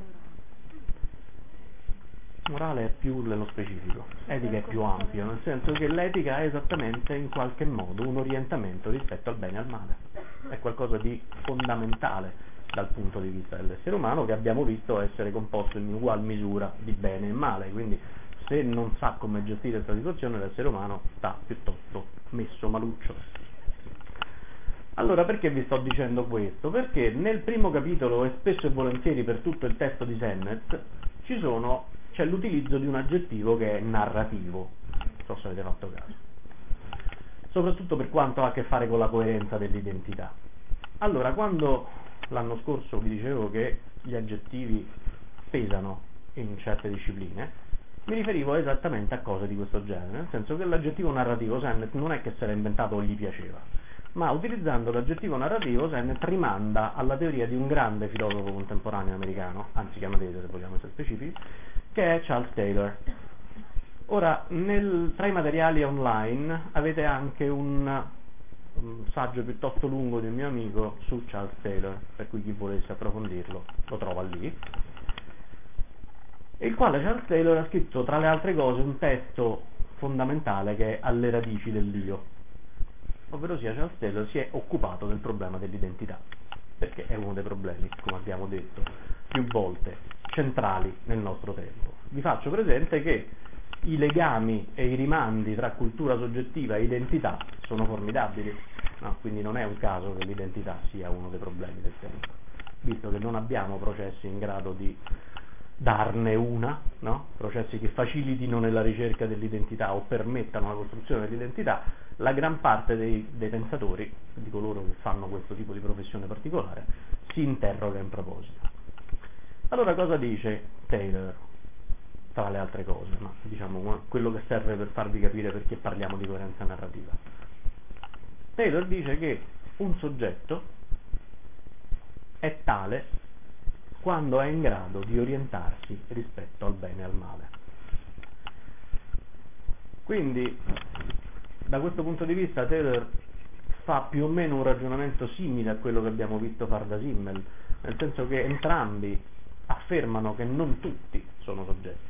A: Morale è più nello specifico, etica è più ampio, nel senso che l'etica è esattamente in qualche modo un orientamento rispetto al bene e al male, è qualcosa di fondamentale dal punto di vista dell'essere umano, che abbiamo visto essere composto in ugual misura di bene e male. Quindi se non sa come gestire questa situazione, l'essere umano sta piuttosto messo maluccio. Allora, perché vi sto dicendo questo? Perché nel primo capitolo, e spesso e volentieri per tutto il testo di Sennett, ci sono c'è l'utilizzo di un aggettivo che è narrativo, non so se avete fatto caso, soprattutto per quanto ha a che fare con la coerenza dell'identità. Allora, quando l'anno scorso vi dicevo che gli aggettivi pesano in certe discipline, mi riferivo esattamente a cose di questo genere, nel senso che l'aggettivo narrativo Sennett non è che se l'ha inventato o gli piaceva, ma utilizzando l'aggettivo narrativo Sennett rimanda alla teoria di un grande filosofo contemporaneo americano, anzi canadese se vogliamo essere specifici, che è Charles Taylor. Ora, nel, tra i materiali online avete anche un, un saggio piuttosto lungo di un mio amico su Charles Taylor, per cui chi volesse approfondirlo lo trova lì, il quale Charles Taylor ha scritto tra le altre cose un testo fondamentale che è Alle radici dell'io, ovvero sia Charles Taylor si è occupato del problema dell'identità, perché è uno dei problemi, come abbiamo detto più volte, centrali nel nostro tempo. Vi faccio presente che i legami e i rimandi tra cultura soggettiva e identità sono formidabili, no? Quindi non è un caso che l'identità sia uno dei problemi del tempo, visto che non abbiamo processi in grado di darne una, no? Processi che facilitino nella ricerca dell'identità o permettano la costruzione dell'identità. La gran parte dei, dei pensatori, di coloro che fanno questo tipo di professione particolare, si interroga in proposito. Allora cosa dice Taylor, tra le altre cose, ma diciamo quello che serve per farvi capire perché parliamo di coerenza narrativa? Taylor dice che un soggetto è tale quando è in grado di orientarsi rispetto al bene e al male. Quindi, da questo punto di vista, Taylor fa più o meno un ragionamento simile a quello che abbiamo visto fare da Simmel, nel senso che entrambi affermano che non tutti sono soggetti.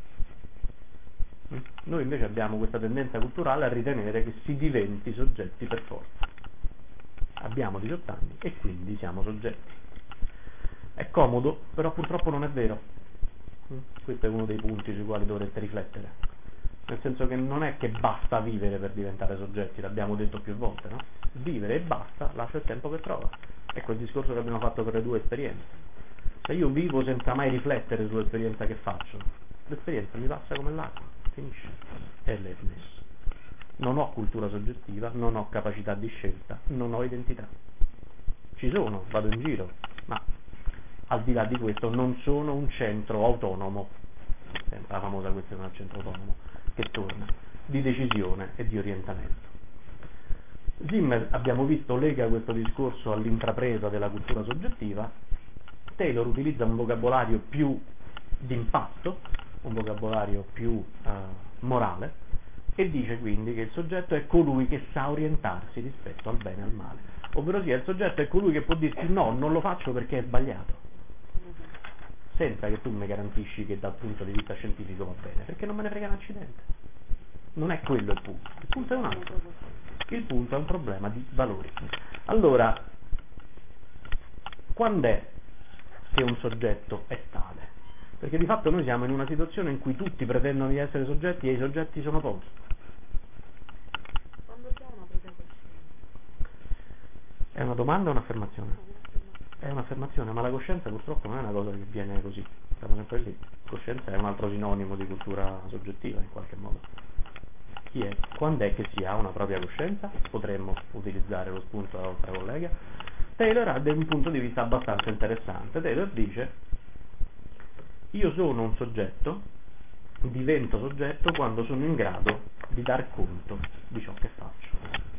A: Noi invece abbiamo questa tendenza culturale a ritenere che si diventi soggetti per forza. Abbiamo diciotto anni e quindi siamo soggetti. È comodo, però purtroppo non è vero. Questo è uno dei punti sui quali dovreste riflettere. Nel senso che non è che basta vivere per diventare soggetti, l'abbiamo detto più volte, no? Vivere e basta, lascia il tempo che trova. Ecco il discorso che abbiamo fatto per le due esperienze. Se io vivo senza mai riflettere sull'esperienza che faccio, l'esperienza mi passa come l'acqua, finisce, è l'ermes. Non ho cultura soggettiva, non ho capacità di scelta, non ho identità. Ci sono, vado in giro, ma al di là di questo non sono un centro autonomo, sempre la famosa questione del centro autonomo, che torna, di decisione e di orientamento. Simmel, abbiamo visto, lega questo discorso all'intrapresa della cultura soggettiva. Taylor utilizza un vocabolario più d'impatto, un vocabolario più eh, morale, e dice quindi che il soggetto è colui che sa orientarsi rispetto al bene e al male, ovvero sia il soggetto è colui che può dirti no, non lo faccio perché è sbagliato, senza che tu mi garantisci che dal punto di vista scientifico va bene, perché non me ne frega un accidente. Non è quello il punto, il punto è un altro, il punto è un problema di valori. Allora, quando è che un soggetto è tale? Perché di fatto noi siamo in una situazione in cui tutti pretendono di essere soggetti e i soggetti sono pochi.
C: Quando si ha una propria coscienza?
A: È una domanda o un'affermazione? È un'affermazione, ma la coscienza purtroppo non è una cosa che viene così, siamo sempre lì. Coscienza è un altro sinonimo di cultura soggettiva in qualche modo. Chi è? Quando è che si ha una propria coscienza? Potremmo utilizzare lo spunto della nostra collega. Taylor ha un punto di vista abbastanza interessante. Taylor dice: io sono un soggetto, divento soggetto quando sono in grado di dar conto di ciò che faccio.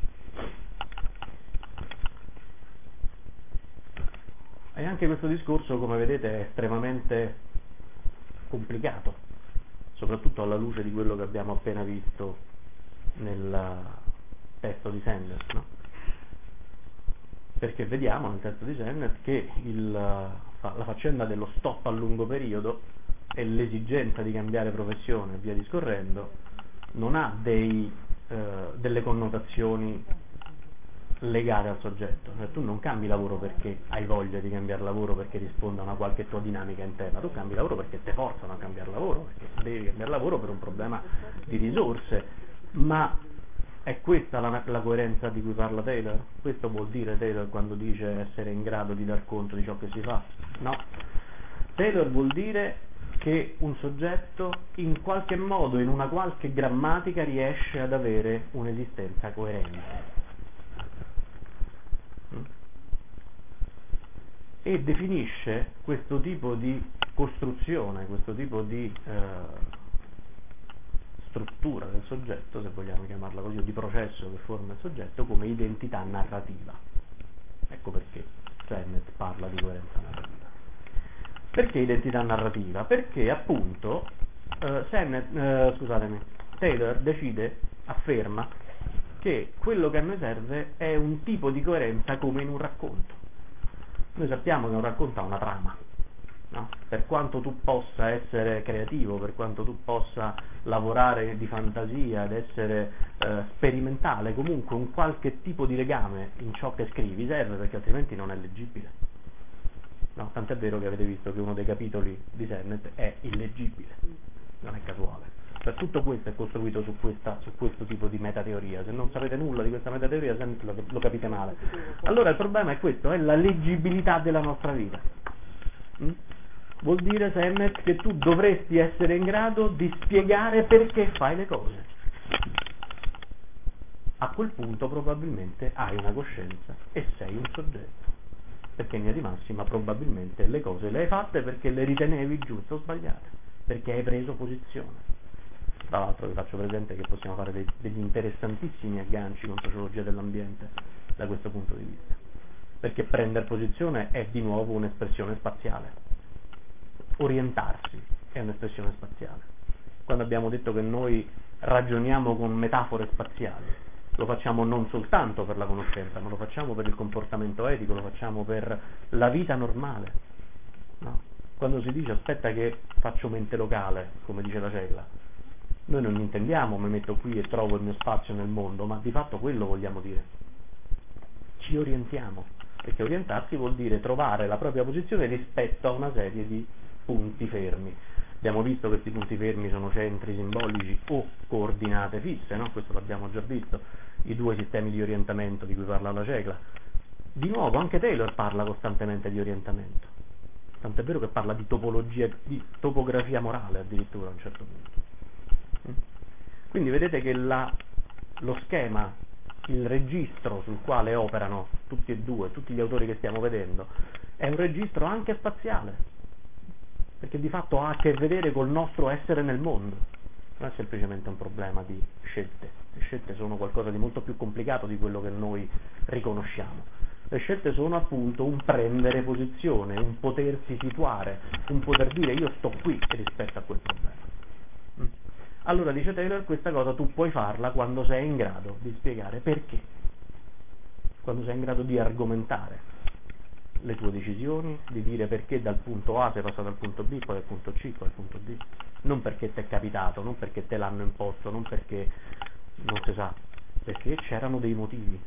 A: E anche questo discorso, come vedete, è estremamente complicato, soprattutto alla luce di quello che abbiamo appena visto nel testo di Sennett, no? Perché vediamo nel testo di Sennett che il, la faccenda dello stop a lungo periodo e l'esigenza di cambiare professione e via discorrendo non ha dei, eh, delle connotazioni legate al soggetto. Cioè, tu non cambi lavoro perché hai voglia di cambiare lavoro, perché risponda a una qualche tua dinamica interna, tu cambi lavoro perché ti forzano a cambiare lavoro, perché devi cambiare lavoro per un problema di risorse. Ma è questa la, la coerenza di cui parla Taylor? Questo vuol dire Taylor quando dice essere in grado di dar conto di ciò che si fa? No. Taylor vuol dire che un soggetto in qualche modo, in una qualche grammatica, riesce ad avere un'esistenza coerente. E definisce questo tipo di costruzione, questo tipo di eh, struttura del soggetto, se vogliamo chiamarla così, o di processo che forma il soggetto, come identità narrativa. Ecco perché Sennett parla di coerenza narrativa. Perché identità narrativa? Perché appunto uh, Sennett, uh, scusatemi, Taylor decide, afferma che quello che a noi serve è un tipo di coerenza come in un racconto. Noi sappiamo che un racconto ha una trama, no? Per quanto tu possa essere creativo, per quanto tu possa lavorare di fantasia ed essere eh, sperimentale, comunque un qualche tipo di legame in ciò che scrivi serve, perché altrimenti non è leggibile. No? Tant'è vero che avete visto che uno dei capitoli di Sennett è illeggibile, non è casuale. Per tutto questo è costruito su, questa, su questo tipo di metateoria. Se non sapete nulla di questa metateoria lo, lo capite male. Allora il problema è questo, è la leggibilità della nostra vita. Mm? Vuol dire, Sennett, che tu dovresti essere in grado di spiegare perché fai le cose. A quel punto probabilmente hai una coscienza e sei un soggetto, perché in linea di massima probabilmente le cose le hai fatte perché le ritenevi giuste o sbagliate, perché hai preso posizione. Tra l'altro vi faccio presente che possiamo fare dei, degli interessantissimi agganci con sociologia dell'ambiente da questo punto di vista, perché prendere posizione è di nuovo un'espressione spaziale, orientarsi è un'espressione spaziale. Quando abbiamo detto che noi ragioniamo con metafore spaziali, lo facciamo non soltanto per la conoscenza, ma lo facciamo per il comportamento etico, lo facciamo per la vita normale, no? Quando si dice aspetta che faccio mente locale, come dice la cella, noi non intendiamo mi metto qui e trovo il mio spazio nel mondo, ma di fatto quello vogliamo dire. Ci orientiamo, perché orientarsi vuol dire trovare la propria posizione rispetto a una serie di punti fermi. Abbiamo visto che questi punti fermi sono centri simbolici o coordinate fisse, no? Questo l'abbiamo già visto, i due sistemi di orientamento di cui parla la Cecla. Di nuovo anche Taylor parla costantemente di orientamento, tant'è vero che parla di topologia, di topografia morale addirittura a un certo punto. Quindi vedete che la, lo schema, il registro sul quale operano tutti e due, tutti gli autori che stiamo vedendo, è un registro anche spaziale, perché di fatto ha a che vedere col nostro essere nel mondo, non è semplicemente un problema di scelte. Le scelte sono qualcosa di molto più complicato di quello che noi riconosciamo. Le scelte sono appunto un prendere posizione, un potersi situare, un poter dire io sto qui rispetto a quel problema. Allora dice Taylor, questa cosa tu puoi farla quando sei in grado di spiegare perché, quando sei in grado di argomentare le tue decisioni, di dire perché dal punto A sei passato al punto B, poi al punto C, poi al punto D, non perché ti è capitato, non perché te l'hanno imposto, non perché non si sa, perché c'erano dei motivi.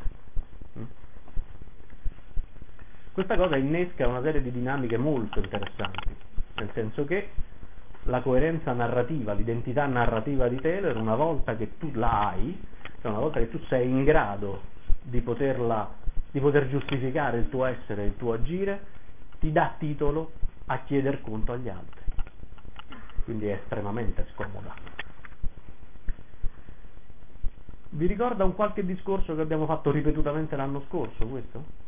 A: Questa cosa innesca una serie di dinamiche molto interessanti, nel senso che la coerenza narrativa, l'identità narrativa di Taylor, una volta che tu la hai, cioè una volta che tu sei in grado di poterla, di poter giustificare il tuo essere, il tuo agire, ti dà titolo a chieder conto agli altri. Quindi è estremamente scomoda. Vi ricorda un qualche discorso che abbiamo fatto ripetutamente l'anno scorso, questo?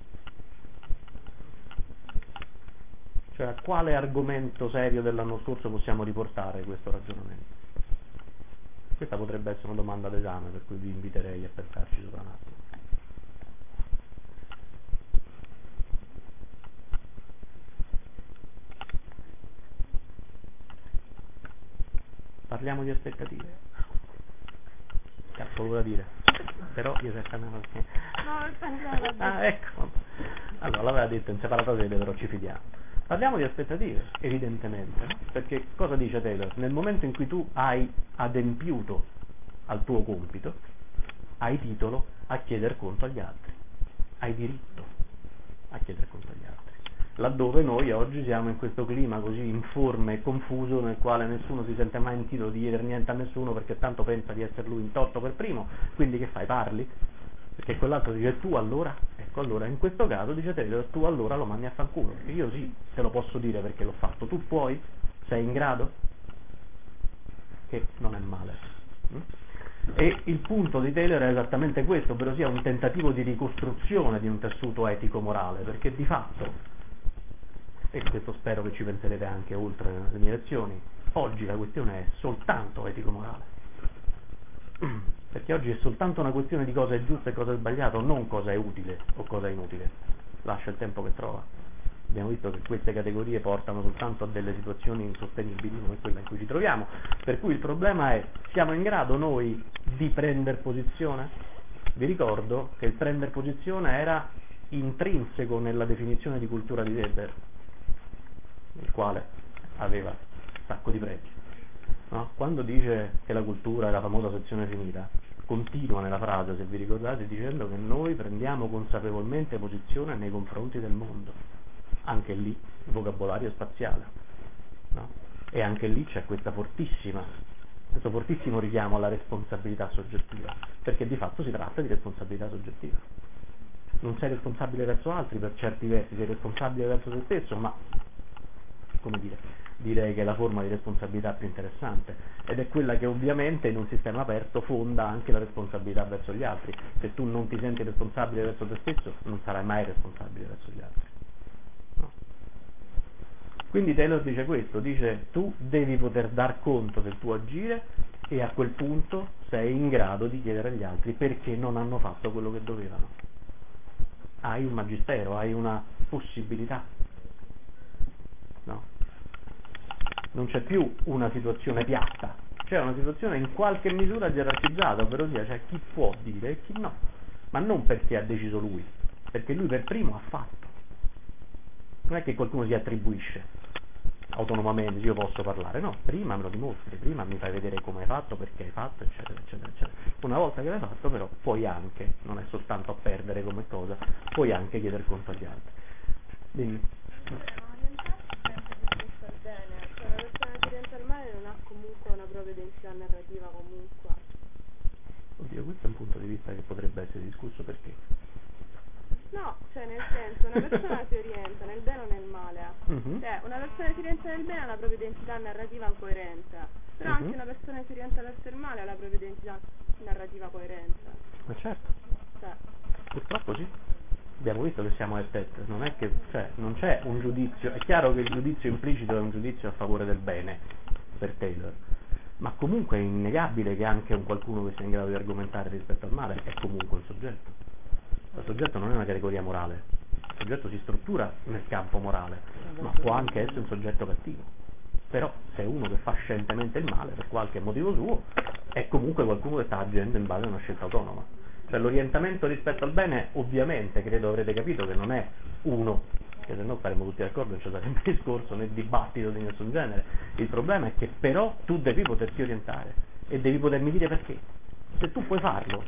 A: Cioè a quale argomento serio dell'anno scorso possiamo riportare questo ragionamento? Questa potrebbe essere una domanda d'esame, per cui vi inviterei a pensarci sopra un attimo. Parliamo di aspettative. Cazzo voleva dire. Però io certamente non
C: No,
A: ah, ecco. Allora l'aveva detto in separata sede, però ci fidiamo. Parliamo di aspettative, evidentemente, no? Perché cosa dice Taylor? Nel momento in cui tu hai adempiuto al tuo compito, hai titolo a chiedere conto agli altri, hai diritto a chiedere conto agli altri. Laddove noi oggi siamo in questo clima così informe e confuso, nel quale nessuno si sente mai in titolo di chiedere niente a nessuno, perché tanto pensa di essere lui in torto per primo, quindi che fai? Parli? Perché quell'altro dice tu allora, ecco allora in questo caso dice Taylor tu allora lo mandi a fanculo, perché io sì, te lo posso dire perché l'ho fatto, tu puoi? Sei in grado? Che non è male. E il punto di Taylor è esattamente questo, ovvero sia un tentativo di ricostruzione di un tessuto etico-morale, perché di fatto, e questo spero che ci penserete anche oltre le mie lezioni, oggi la questione è soltanto etico-morale. Perché oggi è soltanto una questione di cosa è giusto e cosa è sbagliato, non cosa è utile o cosa è inutile. Lascia il tempo che trova. Abbiamo visto che queste categorie portano soltanto a delle situazioni insostenibili come quella in cui ci troviamo, per cui il problema è: siamo in grado noi di prendere posizione? Vi ricordo che il prendere posizione era intrinseco nella definizione di cultura di Weber, il quale aveva un sacco di pregi, no? Quando dice che la cultura è la famosa sezione finita, continua nella frase, se vi ricordate, dicendo che noi prendiamo consapevolmente posizione nei confronti del mondo. Anche lì il vocabolario è spaziale, no? E anche lì c'è questa fortissima, questo fortissimo richiamo alla responsabilità soggettiva, perché di fatto si tratta di responsabilità soggettiva. Non sei responsabile verso altri per certi versi, sei responsabile verso te stesso, ma, come dire, direi che è la forma di responsabilità più interessante, ed è quella che ovviamente in un sistema aperto fonda anche la responsabilità verso gli altri. Se tu non ti senti responsabile verso te stesso, non sarai mai responsabile verso gli altri, no? Quindi Taylor dice questo, dice: tu devi poter dar conto del tuo agire e a quel punto sei in grado di chiedere agli altri perché non hanno fatto quello che dovevano. Hai un magistero, hai una possibilità, no? Non c'è più una situazione piatta, c'è una situazione in qualche misura gerarchizzata, ovvero sia c'è chi può dire e chi no, ma non perché ha deciso lui, perché lui per primo ha fatto. Non è che qualcuno si attribuisce autonomamente, io posso parlare, no, prima me lo dimostri, prima mi fai vedere come hai fatto, perché hai fatto, eccetera, eccetera, eccetera. Una volta che l'hai fatto, però, puoi anche, non è soltanto a perdere come cosa, puoi anche chiedere conto agli altri. Dimmi.
C: Cioè, una persona che orienta al male non ha comunque una propria identità narrativa comunque.
A: Oddio, questo è un punto di vista che potrebbe essere discusso, perché?
C: No, cioè nel senso, una persona si orienta nel bene o nel male.
A: Mm-hmm.
C: Cioè, una persona che si orienta nel bene ha una propria identità narrativa coerente, però
A: Mm-hmm.
C: anche una persona che si orienta verso il male ha la propria identità narrativa coerente.
A: Ma certo,
C: Cioè,
A: purtroppo sì. Abbiamo visto che siamo estet, non è che, cioè, non c'è un giudizio, è chiaro che il giudizio implicito è un giudizio a favore del bene per Taylor, ma comunque è innegabile che anche un qualcuno che sia in grado di argomentare rispetto al male è comunque un soggetto. Il soggetto non è una categoria morale, il soggetto si struttura nel campo morale, ma può anche essere un soggetto cattivo. Però se è uno che fa scientemente il male per qualche motivo suo, è comunque qualcuno che sta agendo in base a una scelta autonoma. Cioè l'orientamento rispetto al bene, ovviamente, credo avrete capito che non è uno, che se no saremmo tutti d'accordo, non ci sarebbe discorso né dibattito di nessun genere. Il problema è che però tu devi poterti orientare e devi potermi dire perché. Se tu puoi farlo,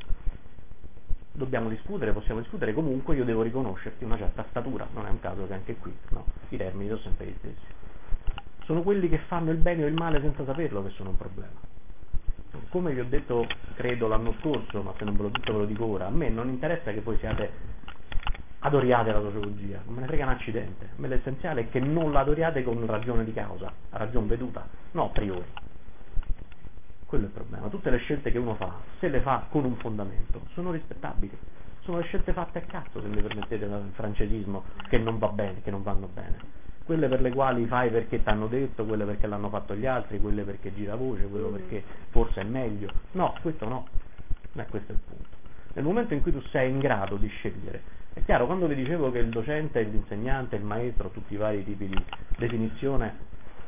A: dobbiamo discutere, possiamo discutere, comunque io devo riconoscerti una certa statura, non è un caso che anche qui, no, i termini sono sempre gli stessi. Sono quelli che fanno il bene o il male senza saperlo che sono un problema. Come vi ho detto, credo, l'anno scorso, ma se non ve l'ho detto ve lo dico ora, a me non interessa che voi siate adoriate la sociologia, non me ne frega un accidente, a me l'essenziale è che non la adoriate con ragione di causa, a ragion veduta, no a priori. Quello è il problema. Tutte le scelte che uno fa, se le fa con un fondamento, sono rispettabili. Sono le scelte fatte a cazzo, se mi permettete il francesismo, che non va bene, che non vanno bene. Quelle per le quali fai perché t'hanno detto, quelle perché l'hanno fatto gli altri, quelle perché gira voce, quello perché forse è meglio. No, questo no. Non è questo il punto. Nel momento in cui tu sei in grado di scegliere, è chiaro, quando vi dicevo che il docente, l'insegnante, il maestro, tutti i vari tipi di definizione,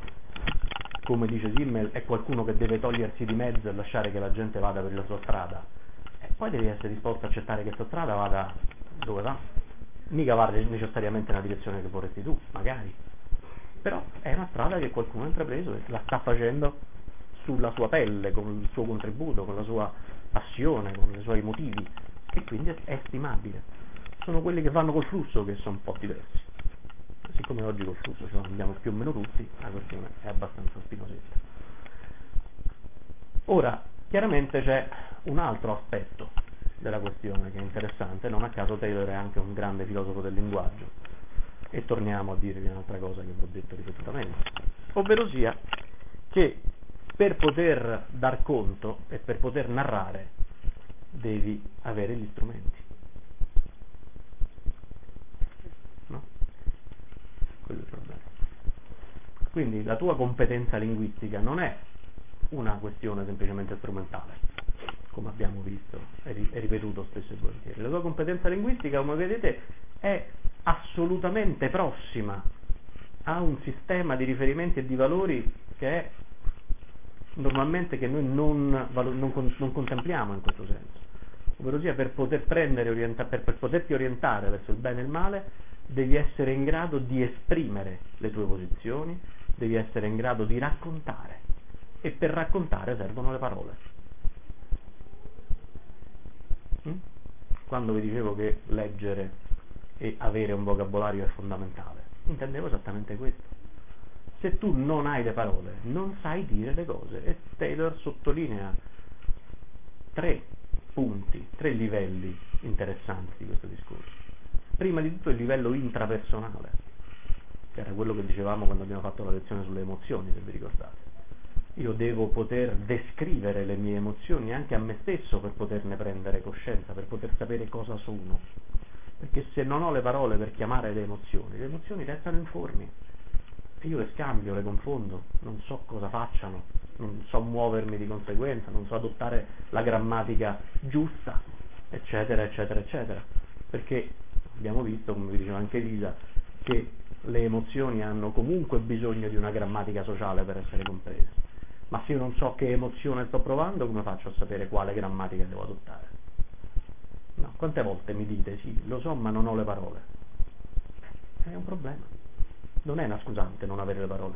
A: come dice Simmel, è qualcuno che deve togliersi di mezzo e lasciare che la gente vada per la sua strada, e poi devi essere disposto a accettare che questa strada vada dove va, mica va necessariamente nella direzione che vorresti tu, magari, però è una strada che qualcuno ha intrapreso e la sta facendo sulla sua pelle, con il suo contributo, con la sua passione, con i suoi motivi, e quindi è stimabile. Sono quelli che vanno col flusso che sono un po' diversi. Siccome oggi col flusso ce lo andiamo più o meno tutti, la questione è abbastanza spinosetta. Ora, chiaramente c'è un altro aspetto della questione che è interessante, non a caso Taylor è anche un grande filosofo del linguaggio, e torniamo a dirvi un'altra cosa che vi ho detto ripetutamente, ovvero sia che per poter dar conto e per poter narrare devi avere gli strumenti. Quello è il problema. Quindi la tua competenza linguistica non è una questione semplicemente strumentale, come abbiamo visto e ripetuto spesso e volentieri. La tua competenza linguistica, come vedete, è assolutamente prossima a un sistema di riferimenti e di valori che è normalmente che noi non, non, non contempliamo in questo senso, ovvero sia per poter prendere orienta, per, per poterti orientare verso il bene e il male devi essere in grado di esprimere le tue posizioni, devi essere in grado di raccontare, e per raccontare servono le parole. mm? Quando vi dicevo che leggere e avere un vocabolario è fondamentale, intendevo esattamente questo. Se tu non hai le parole, non sai dire le cose, e Taylor sottolinea tre punti, tre livelli interessanti di questo discorso. Prima di tutto il livello intrapersonale, che era quello che dicevamo quando abbiamo fatto la lezione sulle emozioni, se vi ricordate. Io devo poter descrivere le mie emozioni anche a me stesso per poterne prendere coscienza, per poter sapere cosa sono, perché se non ho le parole per chiamare le emozioni, le emozioni restano informi. Io le scambio, le confondo, non so cosa facciano, non so muovermi di conseguenza, non so adottare la grammatica giusta, eccetera, eccetera, eccetera. Perché abbiamo visto, come vi diceva anche Lisa, che le emozioni hanno comunque bisogno di una grammatica sociale per essere comprese. Ma se io non so che emozione sto provando, come faccio a sapere quale grammatica devo adottare? No, quante volte mi dite sì, lo so, ma non ho le parole? È un problema. Non è una scusante non avere le parole.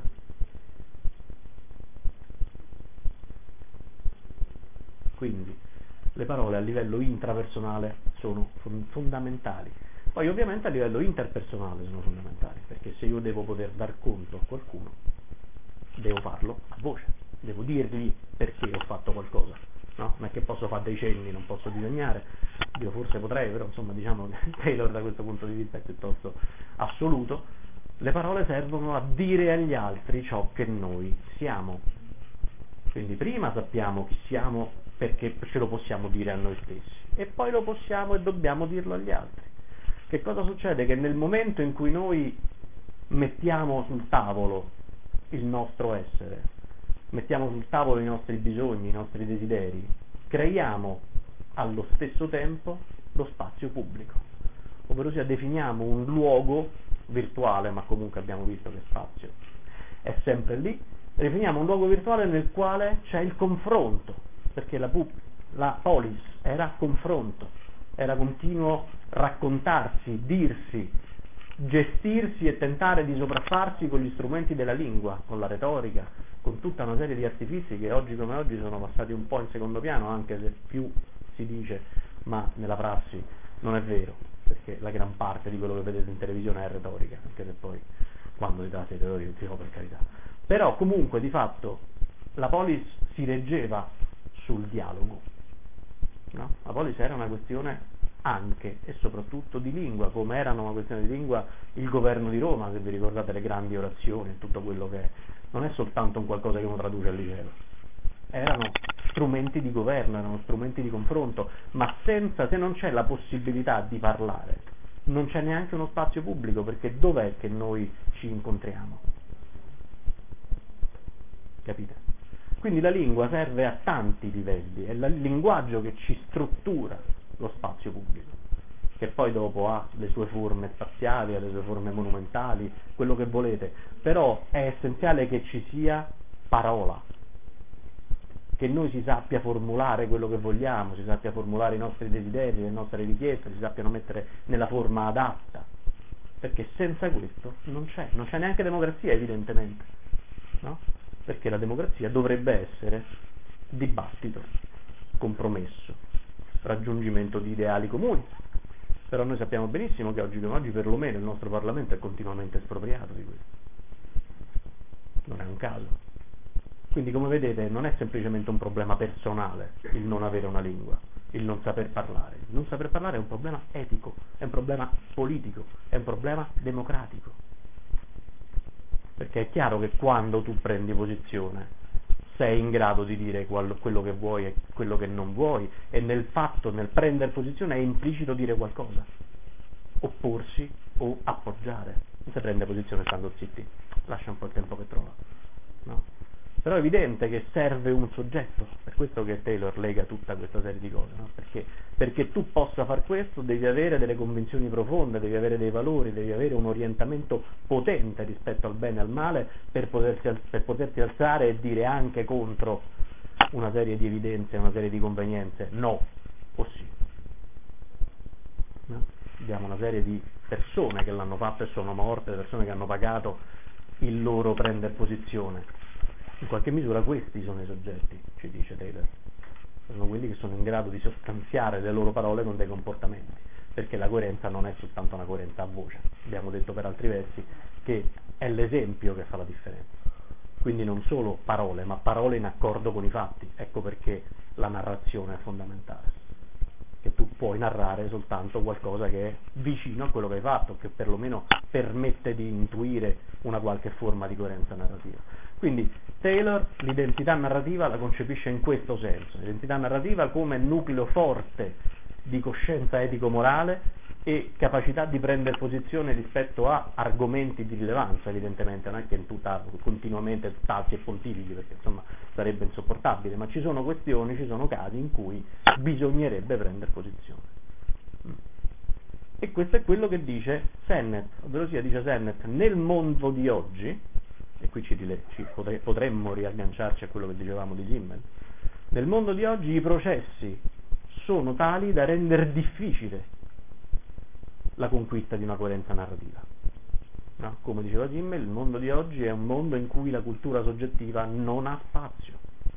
A: Quindi le parole a livello intrapersonale sono fondamentali. Poi ovviamente a livello interpersonale sono fondamentali, perché se io devo poter dar conto a qualcuno, devo farlo a voce, devo dirgli perché ho fatto qualcosa. No? Non è che posso fare dei cenni, non posso disegnare, io forse potrei, però insomma diciamo che Taylor da questo punto di vista è piuttosto assoluto. Le parole servono a dire agli altri ciò che noi siamo. Quindi prima sappiamo chi siamo perché ce lo possiamo dire a noi stessi, e poi lo possiamo e dobbiamo dirlo agli altri. Che cosa succede? Che nel momento in cui noi mettiamo sul tavolo il nostro essere, mettiamo sul tavolo i nostri bisogni, i nostri desideri, creiamo allo stesso tempo lo spazio pubblico, ovvero sia definiamo un luogo virtuale, ma comunque abbiamo visto che spazio è sempre lì, definiamo un luogo virtuale nel quale c'è il confronto, perché la, pub, la polis era confronto, era continuo raccontarsi, dirsi, gestirsi e tentare di sopraffarsi con gli strumenti della lingua, con la retorica, con tutta una serie di artifici che oggi come oggi sono passati un po' in secondo piano, anche se più si dice, ma nella prassi non è vero, perché la gran parte di quello che vedete in televisione è retorica, anche se poi quando si tratta di retorica si fa, per carità. Però comunque di fatto la polis si reggeva sul dialogo, no? La polis era una questione anche e soprattutto di lingua, come erano una questione di lingua il governo di Roma, se vi ricordate le grandi orazioni e tutto quello che è. Non è soltanto un qualcosa che uno traduce al liceo, erano strumenti di governo, erano strumenti di confronto, ma senza, se non c'è la possibilità di parlare, non c'è neanche uno spazio pubblico, perché dov'è che noi ci incontriamo? Capite? Quindi la lingua serve a tanti livelli, è il linguaggio che ci struttura lo spazio pubblico, che poi dopo ha le sue forme spaziali, ha le sue forme monumentali, quello che volete, però è essenziale che ci sia parola, che noi si sappia formulare quello che vogliamo, si sappia formulare i nostri desideri, le nostre richieste, si sappiano mettere nella forma adatta, perché senza questo non c'è, non c'è neanche democrazia evidentemente, no? Perché la democrazia dovrebbe essere dibattito, compromesso, raggiungimento di ideali comuni, però noi sappiamo benissimo che oggi come oggi perlomeno il nostro Parlamento è continuamente espropriato di questo, non è un caso. Quindi come vedete non è semplicemente un problema personale il non avere una lingua, il non saper parlare. Il non saper parlare è un problema etico, è un problema politico, è un problema democratico. Perché è chiaro che quando tu prendi posizione sei in grado di dire quello che vuoi e quello che non vuoi, e nel fatto, nel prendere posizione è implicito dire qualcosa, opporsi o appoggiare. Non si prende posizione stando zitti, lascia un po' il tempo che trova, no? però è evidente che serve un soggetto, per questo che Taylor lega tutta questa serie di cose, no? Perché, perché tu possa far questo devi avere delle convinzioni profonde, devi avere dei valori, devi avere un orientamento potente rispetto al bene e al male per, potersi, per poterti alzare e dire anche contro una serie di evidenze, una serie di convenienze, no o sì. No? Abbiamo una serie di persone che l'hanno fatto e sono morte, persone che hanno pagato il loro prendere posizione. In qualche misura questi sono i soggetti, ci dice Taylor, sono quelli che sono in grado di sostanziare le loro parole con dei comportamenti, perché la coerenza non è soltanto una coerenza a voce, abbiamo detto per altri versi che è l'esempio che fa la differenza, quindi non solo parole, ma parole in accordo con i fatti, ecco perché la narrazione è fondamentale, che tu puoi narrare soltanto qualcosa che è vicino a quello che hai fatto, che perlomeno permette di intuire una qualche forma di coerenza narrativa. Quindi Taylor l'identità narrativa la concepisce in questo senso, l'identità narrativa come nucleo forte di coscienza etico-morale e capacità di prendere posizione rispetto a argomenti di rilevanza, evidentemente, non è che in tutta, continuamente taci e pontifichi, perché insomma sarebbe insopportabile, ma ci sono questioni, ci sono casi in cui bisognerebbe prendere posizione. E questo è quello che dice Sennett, ovvero sia dice Sennett, nel mondo di oggi, e qui ci, rile, ci potre, potremmo riagganciarci a quello che dicevamo di Simmel, nel mondo di oggi i processi sono tali da rendere difficile la conquista di una coerenza narrativa. No? Come diceva Simmel, il mondo di oggi è un mondo in cui la cultura soggettiva non ha spazio.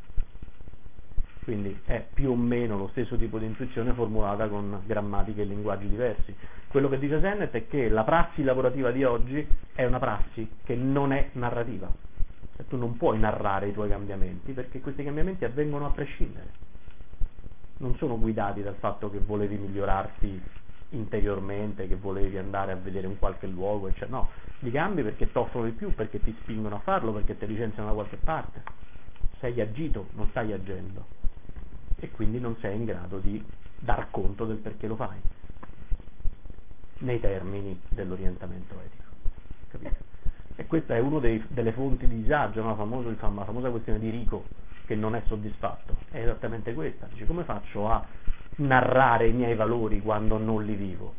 A: Quindi è più o meno lo stesso tipo di intuizione formulata con grammatiche e linguaggi diversi. Quello che dice Sennett è che la prassi lavorativa di oggi è una prassi che non è narrativa. E tu non puoi narrare i tuoi cambiamenti, perché questi cambiamenti avvengono a prescindere. Non sono guidati dal fatto che volevi migliorarti interiormente, che volevi andare a vedere un qualche luogo, eccetera. No, li cambi perché ti offrono di più, perché ti spingono a farlo, perché ti licenziano da qualche parte. Sei agito, non stai agendo. E quindi non sei in grado di dar conto del perché lo fai nei termini dell'orientamento etico, capite? E questa è una delle fonti di disagio, no? Famoso, la famosa questione di Rico che non è soddisfatto, è esattamente questa. Dice: come faccio a narrare i miei valori quando non li vivo?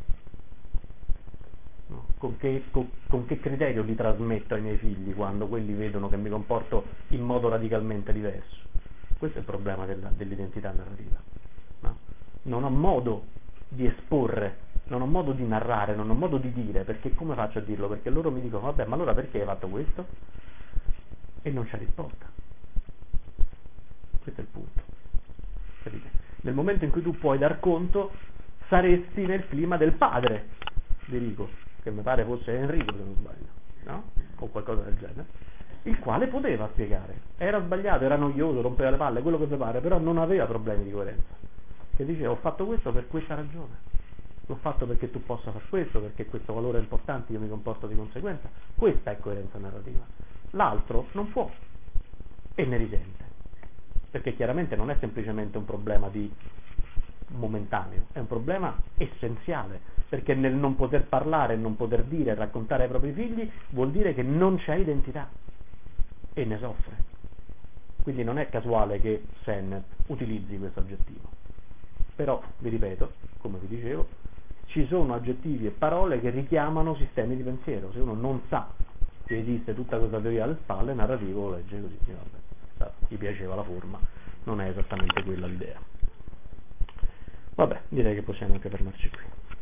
A: No? Con, che, con, con che criterio li trasmetto ai miei figli quando quelli vedono che mi comporto in modo radicalmente diverso? Questo è il problema della, dell'identità narrativa. No? Non ho modo di esporre, non ho modo di narrare, non ho modo di dire, perché come faccio a dirlo? Perché loro mi dicono: vabbè, ma allora perché hai fatto questo? E non c'è risposta. Questo è il punto. Capite? Nel momento in cui tu puoi dar conto, saresti nel clima del padre di Rico, che mi pare fosse Enrico, se non sbaglio, no? O qualcosa del genere, il quale poteva spiegare, era sbagliato, era noioso, rompeva le palle, quello che mi pare, però non aveva problemi di coerenza, che diceva: ho fatto questo per questa ragione, l'ho fatto perché tu possa fare questo, perché questo valore è importante, io mi comporto di conseguenza. Questa è coerenza narrativa. L'altro non può e ne risente, perché chiaramente non è semplicemente un problema di momentaneo, è un problema essenziale, perché nel non poter parlare, non poter dire e raccontare ai propri figli vuol dire che non c'è identità e ne soffre. Quindi non è casuale che Sennett utilizzi questo aggettivo. Però, vi ripeto, come vi dicevo, ci sono aggettivi e parole che richiamano sistemi di pensiero. Se uno non sa che esiste tutta questa teoria alle spalle, narrativo lo legge così, vabbè, gli piaceva la forma, non è esattamente quella l'idea. Vabbè, direi che possiamo anche fermarci qui.